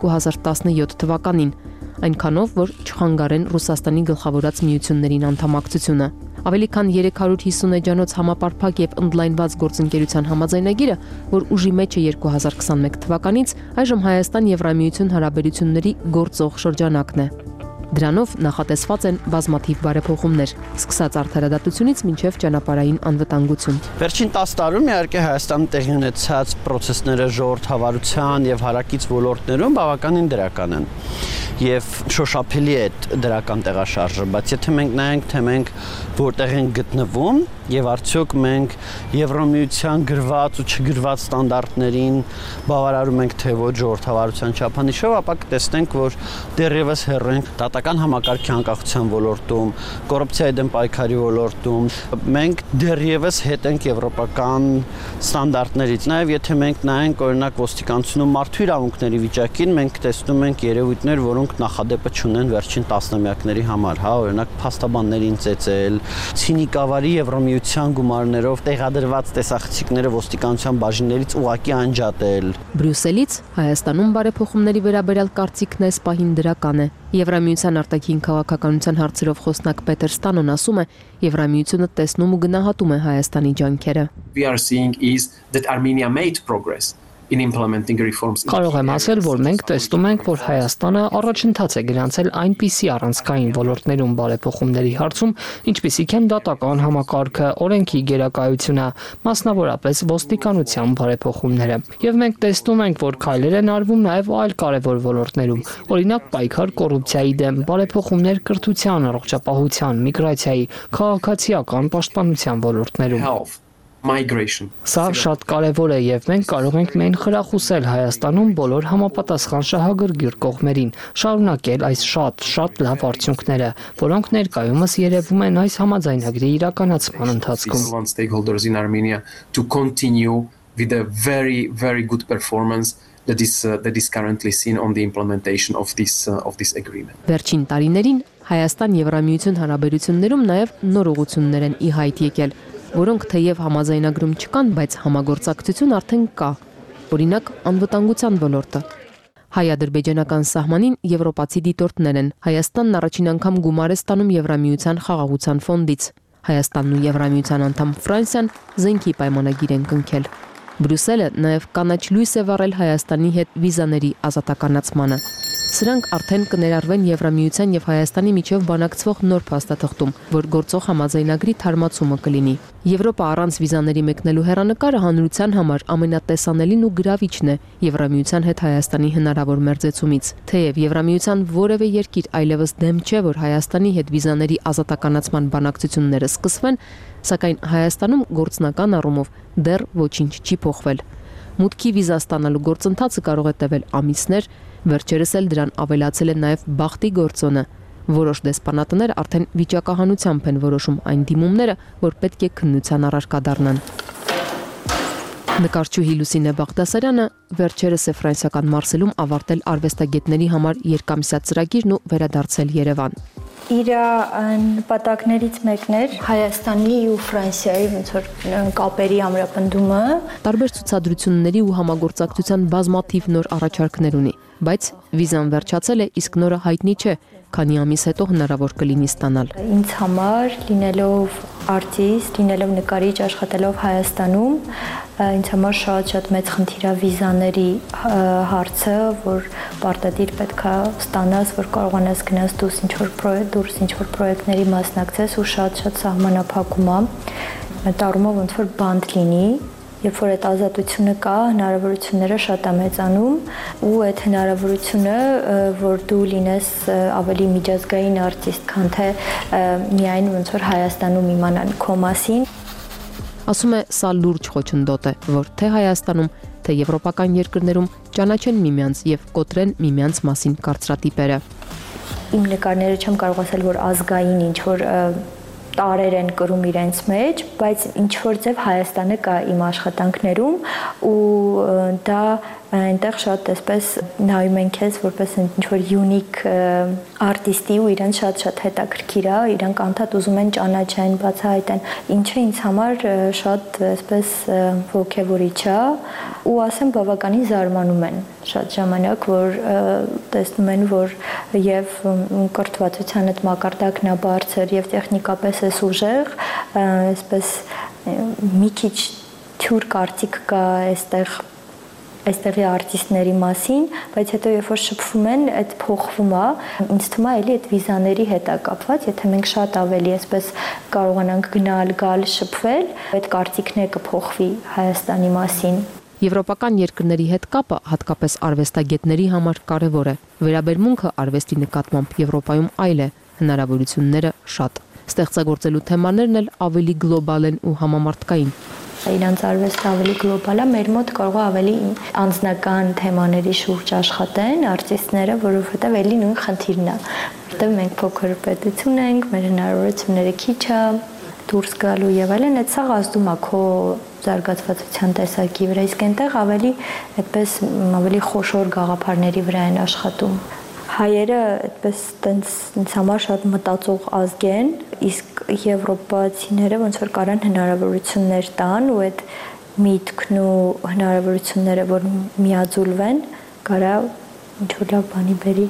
2017 թվականին, այնքանով, որ չխանգարեն Ռուսաստանի գլխավորած միություններին անդամակցությունը։ Ավելի քան 350 էջանոց համապարփակ եւ ընդլայնված գործընկերության համաձայնագիրը, որ ուժի մեջ է 2021 թվականից, այժմ Հայաստան-Եվրամիություն հարաբերությունների գործող շրջանակն է։ Դրանով նախատեսված են բազմաթիվ բարեփոխումներ, սկսած արդարադատությունից մինչև ճանապարհային անվտանգություն։ Վերջին 10 տարում իհարկե Հայաստանի տեղի ունեցած process-ները ժողովրդավարության եւ հարակից ոլորտներում բավականին դրական են եւ շոշափելի է դրական տեղաշարժը, բայց եթե մենք նայենք, թե մենք որտեղ ենք գտնվում եւ արդյոք մենք Եվրոմիության գրված ու չգրված ստանդարտներին բավարարում ենք թե ոչ ժողովրդավարության չափանիշով, ապա կտեսնենք, որ դեռևս հեռու ենք դատական համակարգի անկախության ոլորտում, կոռուպցիայի դեմ պայքարի ոլորտում, մենք դեռևս հետ ենք եվրոպական ստանդարտներից։ Նաեւ եթե մենք նայենք օրինակ ոստիկանությունում մարդու իրավունքների վիճակին, մենք տեսնում ենք երևույթներ, որոնք նախադեպը չունեն վերջին տասնամյակների համար, հա, օրինակ փաստաբաններին ծեծել, ցինիկավարի Եվրոմիության գումարներով տեղադրված տեսախցիկները ոստիկանության բաժիններից ուղակի անջատել։ Բրյուսելից Հայաստանում բարեփոխումների վերաբերյալ կարծիքն այս պահին դրական է։ Եվրամիության արտաքին քաղաքականության հարցերով խոսնակ Պետր Ստանոն ասում է, Եվրամիությունը տեսնում ու գնահատում է Հայաստանի ջանքերը։ We are seeing is that Armenia made progress in implementing reforms. Կարող եմ ասել, որ մենք տեսնում ենք, որ Հայաստանը առաջընթաց է գրանցել այնպիսի առանցքային ոլորտներում բարեփոխումների հարցում, ինչպիսիք են դատական համակարգը, օրենքի գերակայությունը, մասնավորապես ոստիկանության բարեփոխումները։ Եվ մենք տեսնում ենք, որ քայլեր են արվում նաև այլ կարևոր ոլորտներում, օրինակ պայքար կոռուպցիայի դեմ, բարեփոխումներ կրթության, առողջապահության, միգրացիայի, քաղաքացիական պաշտպանության ոլորտներում։ Migration. Սա շատ կարևոր է եւ մենք կարող ենք մեն խրախուսել Հայաստանում բոլոր համապատասխան շահագրգիռ կողմերին, շարունակել այս շատ լավ արդյունքները, որոնք ներկայումս երևում են այս համաձայնագրի իրականացման ընթացքում։ Stakeholders in Armenia to continue with a very good performance that is currently seen on the implementation of this agreement. Վերջին տարիներին Հայաստան-Եվրամիություն հարաբերություններում նաև նոր ուղղություններ են ի հայտ եկել, որոնք թեև համաձայնագրում չկան, բայց համագործակցություն արդեն կա։ Օրինակ, անվտանգության ոլորտը։ Հայ-ադրբեջանական սահմանին եվրոպացի դիտորդներ են։ Հայաստանն առաջին անգամ գումար է ստանում Եվրամիության խաղաղության ֆոնդից։ Հայաստանն ու Եվրամիության անդամ Ֆրանսիան զենքի պայմանագիր են կնքել։ Բրյուսելը նաև կանաչ լույս է վառել Հայաստանի հետ վիզաների ազատականացմանը։ Սրանք արդեն կներառվեն Եվրամիության եւ Հայաստանի միջև բանակցվող նոր փաստաթղթում, որ գործող համաձայնագրի թարմացումը կլինի։ Եվրոպա առանց վիզաների մեկնելու հեռանկարը հանրության համար ամենատեսանելին ու գրավիչն է Եվրամիության հետ Հայաստանի հնարավոր մերձեցումից։ Թեև Եվրամիության որևէ երկիր այլևս դեմ չէ, որ Հայաստանի հետ վիզաների ազատականացման բանակցությունները սկսվեն, սակայն Հայաստանում գործնական առումով դեռ ոչինչ չի փոխվել։ Մուտքի վիզա ստանալու գործընթացը կարող է տևել ամիսներ, վերջերս էլ դրան ավելացել է նաև բախտի գործոնը։ Որոշ դեսպանատներ արդեն վիճակահանությամբ են որոշում այն դիմումները, որ պետք է քննության առարկա դառնան։ Նկարչուհի Լուսինե Բաղդասարյանը վերջերս է ֆրանսիական Մարսելում ավարտել արվեստագետների համար երկամսյա ծրագիրն ու վերադարձել Երևան։ Իր նպատակներից մեկն էր Հայաստանի ու Ֆրանսիայի ոնց որ կապերի ամրապնդումը։ Տարբեր ցուցադրությունների ու համագործակցության բազմաթիվ նոր առաջարկներ ունի, բայց վիզան վերջացել է, իսկ նորը հայտնի չէ, քանի ամիս հետո հնարավոր կլինի ստանալ։ Ինձ համար լինելով արտիստ, լինելով նկարիչ, աշխատելով Հայաստանում, ինձ համար շատ մեծ խնդիր է վիզաների հարցը, որ պարտադիր պետքա ստանաս, որ կարողանաս գնաս դուրս ինչ-որ պրոյեկտների մասնակցես ու շատ սահմանափակում է։ Մտարումով ոնց որ բանդ լինի, երբ որ այդ ազատությունը կա, հնարավորությունները շատ է մեծանում ու այդ հնարավորությունը, որ դու լինես ավելի միջազգային արտիստ, քան թե միայն ոնց որ Հայաստանում իմանան քո մասին։ Ասում է, սա լուրջ խոչընդոտ է, որ թե Հայաստանում, թե եվրոպական երկրներում ճանաչեն միմյանց եւ կոտրեն միմյանց մասին կարծրատիպերը։ Իմ նկարները չեմ կարող ասել, որ ազգային ինչ որ տարեր են կրում իրենց մեջ, բայց ինչ որ ձև Հայաստանը կա իմ աշխատանքներում ու դա այնտեղ շատ այսպես նայում են քեզ որպես ինչ որ յունիկ արտիստի ու իրեն շատ հետաքրքիր է, իրանք անդադ ուզում են ճանաչեն, բացահայտեն, ինչը ինձ համար շատ այսպես ոգևորիչ է ու ասեմ բավականին զարմանում են շատ ժամանակ, որ տեսնում են, որ եւ կրթվածության այդ մակարդակն է բարձր եւ տեխնիկապես է ուժեղ, այսպես մի քիչ թյուր կարծիք կա այստեղի արտիստների մասին, բայց հետո երբ որ շփվում են, այդ փոխվում է, ինձ թվում է էլի այդ վիզաների հետ է կապված, եթե մենք շատ ավելի այսպես կարողանանք գալ, շփվել, այդ կարծիքները կփոխվի Հայաստանի մասին։ Եվրոպական երկրների հետ կապը հատկապես արվեստագետների համար կարևոր է։ Վերաբերմունքը արվեստի նկատմամբ Եվրոպայում այլ է, հնարավորությունները շատ։ Ստեղծագործելու թեմաներն էլ ավելի գլոբալ են ու համամարտկային։ Իրանց արվեստը ավելի գլոբալ է, մեր մոտ կարող է ավելի անձնական թեմաների շուրջ աշխատեն արտիստները, որովհետև էլի նույն խնդիրն է, որտեղ մենք փոքր պետություն ենք, մեր հնարավորությունները քիչ է, դուրս գալու եւ այլն, այդ սա ազդում է քո զարգացվածության տեսակի վրա, իսկ այնտեղ ավելի խոշոր գաղափարների վրա են աշխատում։ Հայերը այդպես տենց ինձ համար շատ մտածող ազգ են, իսկ եվրոպացիները ոնց որ կարան հնարավորություններ տան ու այդ միտքն ու հնարավորությունները, որ միաձուլվեն, կարա ինչ-որ լավ բանի բերի։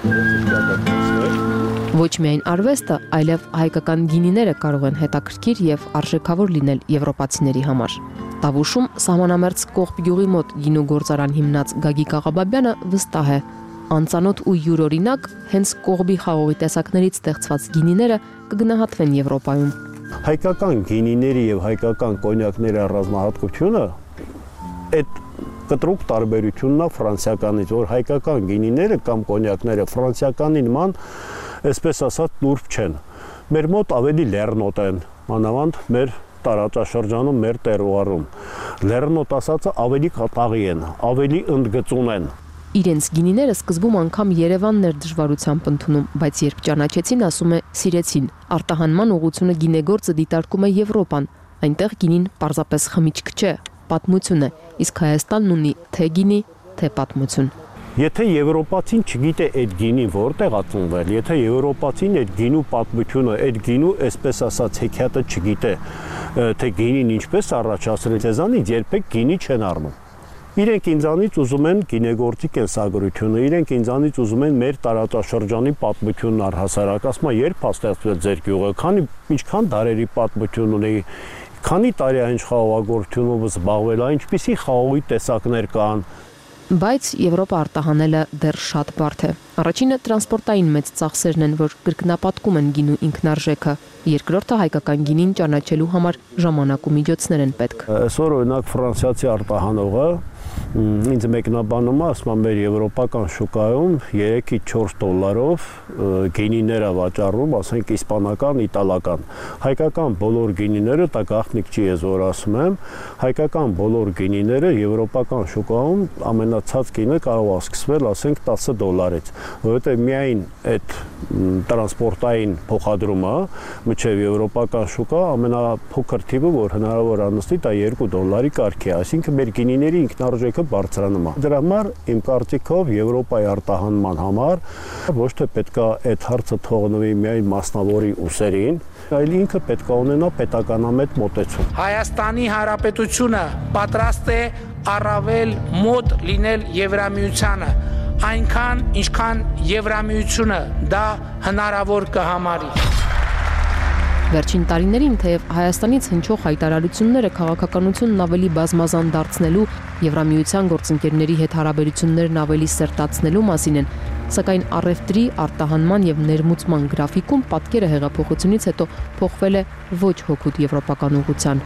Ոչ միայն արվեստը, այլև հայկական գինիները կարող են հետաքրքիր եւ արժեքավոր լինել եվրոպացիների համար։ Տավուշում սահմանամերձ Կողբ գյուղի մոտ գինու գործարան հիմնած Գագիկ Աղաբաբյանը վստահ է, անծանոթ ու յուրօրինակ հենց Կողբի խաղողի տեսակներից ստեղծված գինիները կգնահատվեն Եվրոպայում։ Հայկական գինիների եւ հայկական կոնյակների առանձնահատկությունը այդ կտրուկ տարբերությունն է ֆրանսիականից, որ հայկական գինիները կամ կոնյակները ֆրանսիականի նման, այսպես ասած, նուրբ չեն։ Մեր մոտ ավելի լեռնոտ են, մանավանդ մեր տարածաշրջանում, մեր տերուարում։ Լեռնոտ ասածը ավելի կատաղի են, ավելի ընդգծուն են։ Իրենց գինիները սկզբում անգամ Երևանն էր դժվարությամբ ընդունում, բայց երբ ճանաչեցին, ասում է, սիրեցին։ Արտահանման ուղղությունը գինեգործը դիտարկում է Եվրոպան։ Այնտեղ գինին պարզապես խմիչք չէ, պատմություն է, իսկ Հայաստանն ունի թե գինի, թե պատմություն։ Եթե եվրոպացին չգիտե այդ գինին որտեղ է ծնվել, եթե եվրոպացին այդ գինու պատմությունը, այդ գինու, այսպես ասած, հեքիաթը չգիտե, թե գինին ինչպես առաջացրել, ցեզանից երբեք գինի չեն առնում։ Իրենք ինձանից ուզում են գինեգործի կենսագրությունը, իրենք ինձանից ուզում են մեր տարածաշրջանի պատմությունն առհասարակ, ասում են, երբ ստեղծվել ձեր գյուղը, ինչքան դարերի պատմություն ունի, քանի տարի այն խաղողագործությունով զբաղվել է, ինչպիսի խաղողի տեսակներ կան։ Բայց Եվրոպա արտահանելը դեռ շատ բարդ է։ Առաջինը տրանսպորտային մեծ ծախսերն են, որ կրկնապատկում են գինու ինքնարժեքը։ Երկրորդը հայկական գինին ճանաչելու համար ժամանակ ու միջոցներ են պետք։ Այսօր օրինակ ֆրանսիացի արտահանողը ինձ մեկնաբանում է, ասում է, մեր եվրոպական շուկայում 3-ից 4 դոլարով գինիներ է վաճառում, ասենք իսպանական, իտալական։ Հայկական բոլոր գինիները, դա գաղտնիք չի ես որ ասում եմ, հայկական բոլոր գինիները եվրոպական շուկայում ամենացած գինը կարող է սկսվել, ասենք 10 դոլարից, որովհետև միայն այդ տրանսպորտային փոխադրումը մինչև եվրոպական շուկա ամենափոքր թիվը, որ հնարավոր անցնի, դա 2 դոլարի կարգի է, այսինքն մեր գինիների ինքնարժեքը բարձրանում է։ Դրա համար իմ կարծիքով Եվրոպայի արտահանման համար ոչ թե պետք է այդ հարցը թողնվի միայն մասնավորի ուսերին, այլ ինքը պետք է ունենա պետականամետ մոտեցում։ Հայաստանի Հանրապետությունը պատրաստ է առավել մոտ լինել Եվրամիությանը, այնքան ինչքան Եվրամիությունը դա հնարավոր կհամարի։ Վերջին տարիներին թեև Հայաստանից հնչող հայտարարությունները քաղաքականությունն ավելի բազմազան դարձնելու, Եվրամիության գործընկերների հետ հարաբերություններն ավելի սերտացնելու մասին են, սակայն առևտրի, արտահանման եւ ներմուծման գրաֆիկում պատկերը հեղափոխությունից հետո փոխվել է ոչ հօգուտ եվրոպական ուղղության։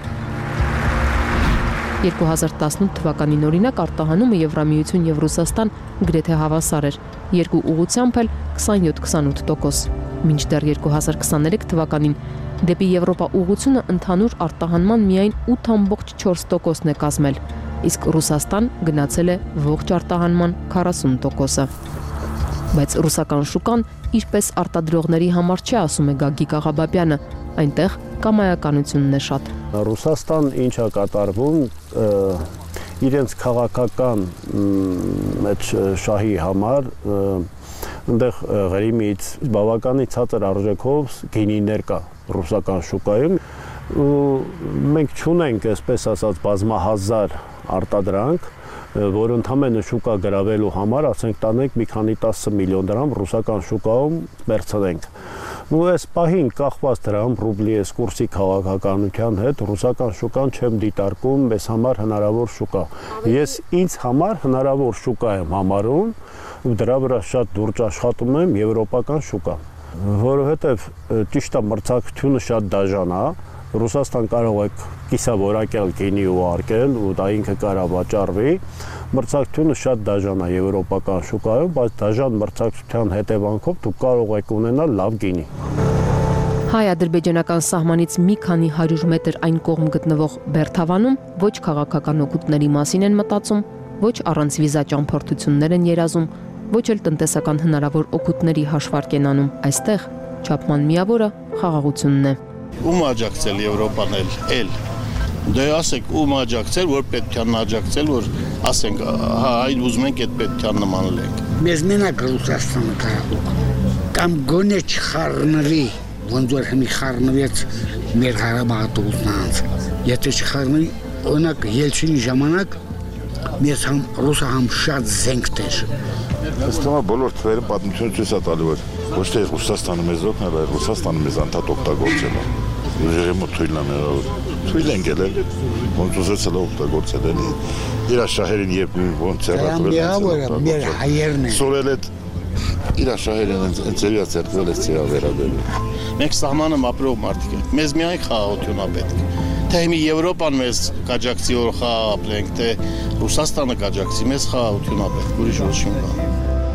2018 թվականին օրինակ արտահանումը Եվրամիություն եւ Ռուսաստան գրեթե հավասար էր, երկու ուղղությամբ էլ 27-28%, մինչդեռ 2023 թվականին դեպի Եվրոպա ուղղությունը ընդհանուր արտահանման միայն 8.4%-ն է կազմել, իսկ Ռուսաստան գնացել է ողջ արտահանման 40%-ը։ Բայց ռուսական շուկան իրպես արտադրողների համար չէ, ասում է Գագիկ Աղաբաբյանը, այնտեղ կամայականությունն է շատ։ Ռուսաստան ինչ է կատարվում իրենց քաղաքական այդ շահի համար այնտեղ Ղրիմից բավականին ցածր արժեքով գինիներ կա ռուսական շուկայում ու մենք չունենք այսպես ասած բազմահազար արտադրանք, որ ընդհանրապես շուկա գրավելու համար ասենք տանենք մի քանի 10 միլիոն դրամ ռուսական շուկայում վերցնենք։ Ու այս պահին կախված դրամ ռուբլի այս կուրսի քաղաքականության հետ ռուսական շուկան չեմ դիտարկում մեզ համար հնարավոր շուկա։ Ես ինձ համար հնարավոր շուկա եմ համարում ու դրա վրա շատ դուրս աշխատում եմ եվրոպական շուկա, որովհետև ճիշտ է մրցակցությունը շատ դաժան է, Ռուսաստան կարող է կիսավորակյալ գինի ուղարկել ու դա ինքը կարա վաճառվի, մրցակցությունը շատ դաժան է եվրոպական շուկայում, բայց դաժան մրցակցության հետևանքով դուք կարող եք ունենալ լավ գինի։ Հայ-ադրբեջանական սահմանից մի քանի 100 մետր այն կողմ գտնվող Բերթավանում ոչ քաղաքական օգուտների մասին են մտածում, ոչ առանց վիզա ճամփորդություններ են երազում, ոչ էլ տնտեսական հնարավոր օգուտների հաշվարկ են անում։ Այստեղ չափման միավորը խաղաղությունն է։ Ում աջակցել Եվրոպան էլ դե ասեք ում աջակցել, որ պետքան աջակցել, որ ասենք հա այն ուզում ենք այդ պետքան նմանել ենք։ Մեզ մենակ Ռուսաստանը կարող կամ գոնե չխառնվի, ոնց որ հիմի խառնվեց մեր Ղարաբաղը, եթե չխառնվի, օրինակ Ելցինի ժամանակ մեզ համ ռուսը համ շատ զենք դեր։ Ըստ ումա բոլոր թվերը պատմությունը ցույց է տալու, որ ոչ թե Ռուսաստանը մեզ օգնել, այլ Ռուսաստանը մեզ անդադ օգտագործել է։ Ուժերում թույլն է մեղավոր։ Թույլ են գելել, ոնց ուզեցել օգտագործել են։ Իր շահերին երբ ոնց ցեղատվել։ Մեր հայերն են։ Սորել է իր շահերին ընձերիա ցերկվել է ցերա վերաբերել։ Մենք սահմանում ապրող մարդիկ ենք։ Մեզ միայն խաղաղություն է պետք։ Թե հիմի Եվրոպան մեզ կաջակցի որ խաղաղ ապրենք, թե Ռուսաստանը կաջակցի, մեզ խաղաղություն է պետք, ուրիշ ոչ մի բան։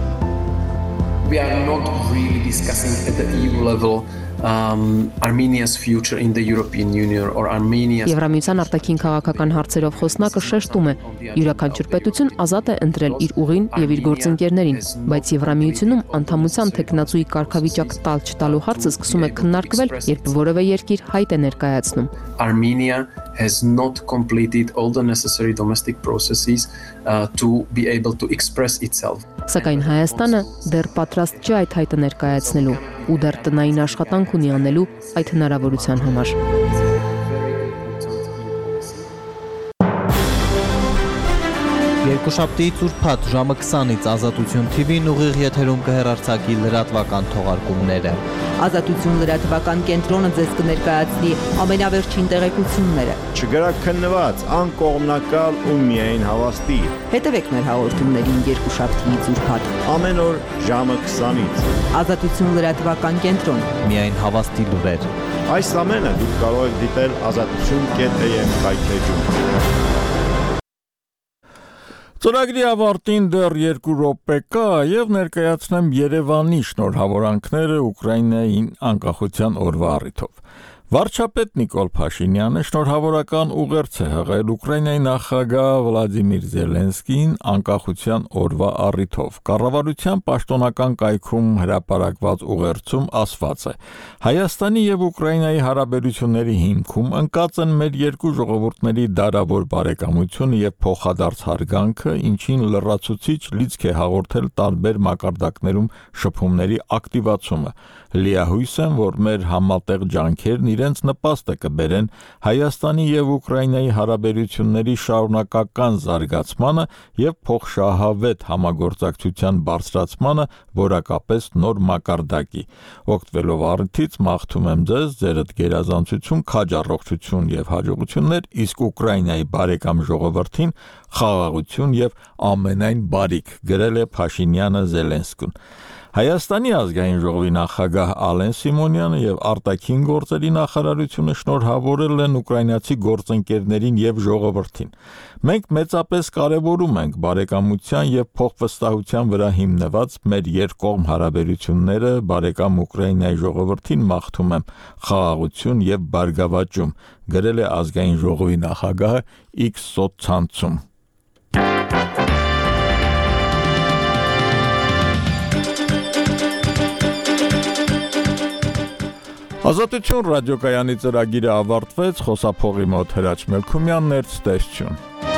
We are not really discussing at the EU level Armenia's future in the European Union or Armenia's Եվրամիության արտաքին քաղաքական հարցերով խոսնակը շեշտում է. յուրաքանչյուր պետություն ազատ է ընտրել իր ուղին եւ իր գործընկերներին, բայց Եվրամիությունում անդամության տեխնացուի կարգավիճակ տալ չտալու հարցը սկսում է քննարկվել, երբ որևէ երկիր հայտ է ներկայացնում։ Armenia has not completed all the necessary domestic processes to be able to express itself. Սակայն Հայաստանը դեռ պատրաստ չէ այդ հայտը ներկայացնելու ու դեռ տնային աշխատանք ունի անելու այդ հնարավորության համար։ Երկուշաբթիից ուրբաթ ժամը 20-ից Ազատություն TV-ն ուղիղ եթերում կհեռարձակի լրատվական թողարկումները։ Ազատություն լրատվական կենտրոնը ձեզ կներկայացնի ամենավերջին տեղեկությունները։ Չգրակ քննված, անկողմնակալ ու միայն հավաստի։ Հետևեք մեր հաղորդումներին երկուշաբթիից ուրբաթ։ Ամեն օր ժամը 20-ից։ Ազատություն լրատվական կենտրոն։ Միայն հավաստի լուրեր։ Այս ամենը դուք կարող եք դիտել azatutun.am կայքեջում։ Ծրագրի ավարտին դեռ 2 րոպե կա եւ ներկայացնեմ Երևանի շնորհավորանքները Ուկրաինային անկախության օրվա առիթով։ Վարչապետ Նիկոլ Փաշինյանը շնորհավորական ուղերձ է հղել Ուկրաինայի նախագահ Վլադիմիր Զելենսկին անկախության օրվա առիթով։ Կառավարության պաշտոնական կայքում հրապարակված ուղերձում ասված է. Հայաստանի եւ Ուկրաինայի հարաբերությունների հիմքում ընկած են մեր երկու ժողովուրդների դարավոր բարեկամությունը եւ փոխադարձ հարգանքը, ինչին լրացուցիչ լիցք է հաղորդել տարբեր մակարդակներում շփումների ակտիվացումը։ Լիահույս եմ, որ մեր համատեղ ջանքերն իրենց նպաստը կբերեն Հայաստանի եւ Ուկրաինայի հարաբերությունների շարունակական զարգացմանը եւ փոխշահավետ համագործակցության բարձրացմանը, որակապես նոր մակարդակի։ Օգտվելով առիթից մաղթում եմ ձեզ, ձերդ գերազանցություն, քաջ առողջություն եւ հաջողություններ, իսկ Ուկրաինայի բարեկամ ժողովրդին խաղաղություն եւ ամենայն բարիք, գրել է Փաշինյանը Զելենսկուն։ Հայաստանի ազգային ժողովի նախագահ Ալեն Սիմոնյանը եւ արտաքին գործերի նախարարությունը շնորհավորել են ուկրաինացի գործընկերներին եւ ժողովրդին։ Մենք մեծապես կարեւորում ենք բարեկամության եւ փոխվստահության վրա հիմնված մեր երկկողմ հարաբերությունները, բարեկամ Ուկրաինայի ժողովրդին մաղթում եմ խաղաղություն եւ բարգավաճում, գրել է ազգային ժողովի նախագահը X սոցցանցում։ Ազատություն ռադիոկայանի ծրագիրը ավարտվեց, խոսափողի մոտ Հրաչ Մելքումյանն էր, ցտեսություն։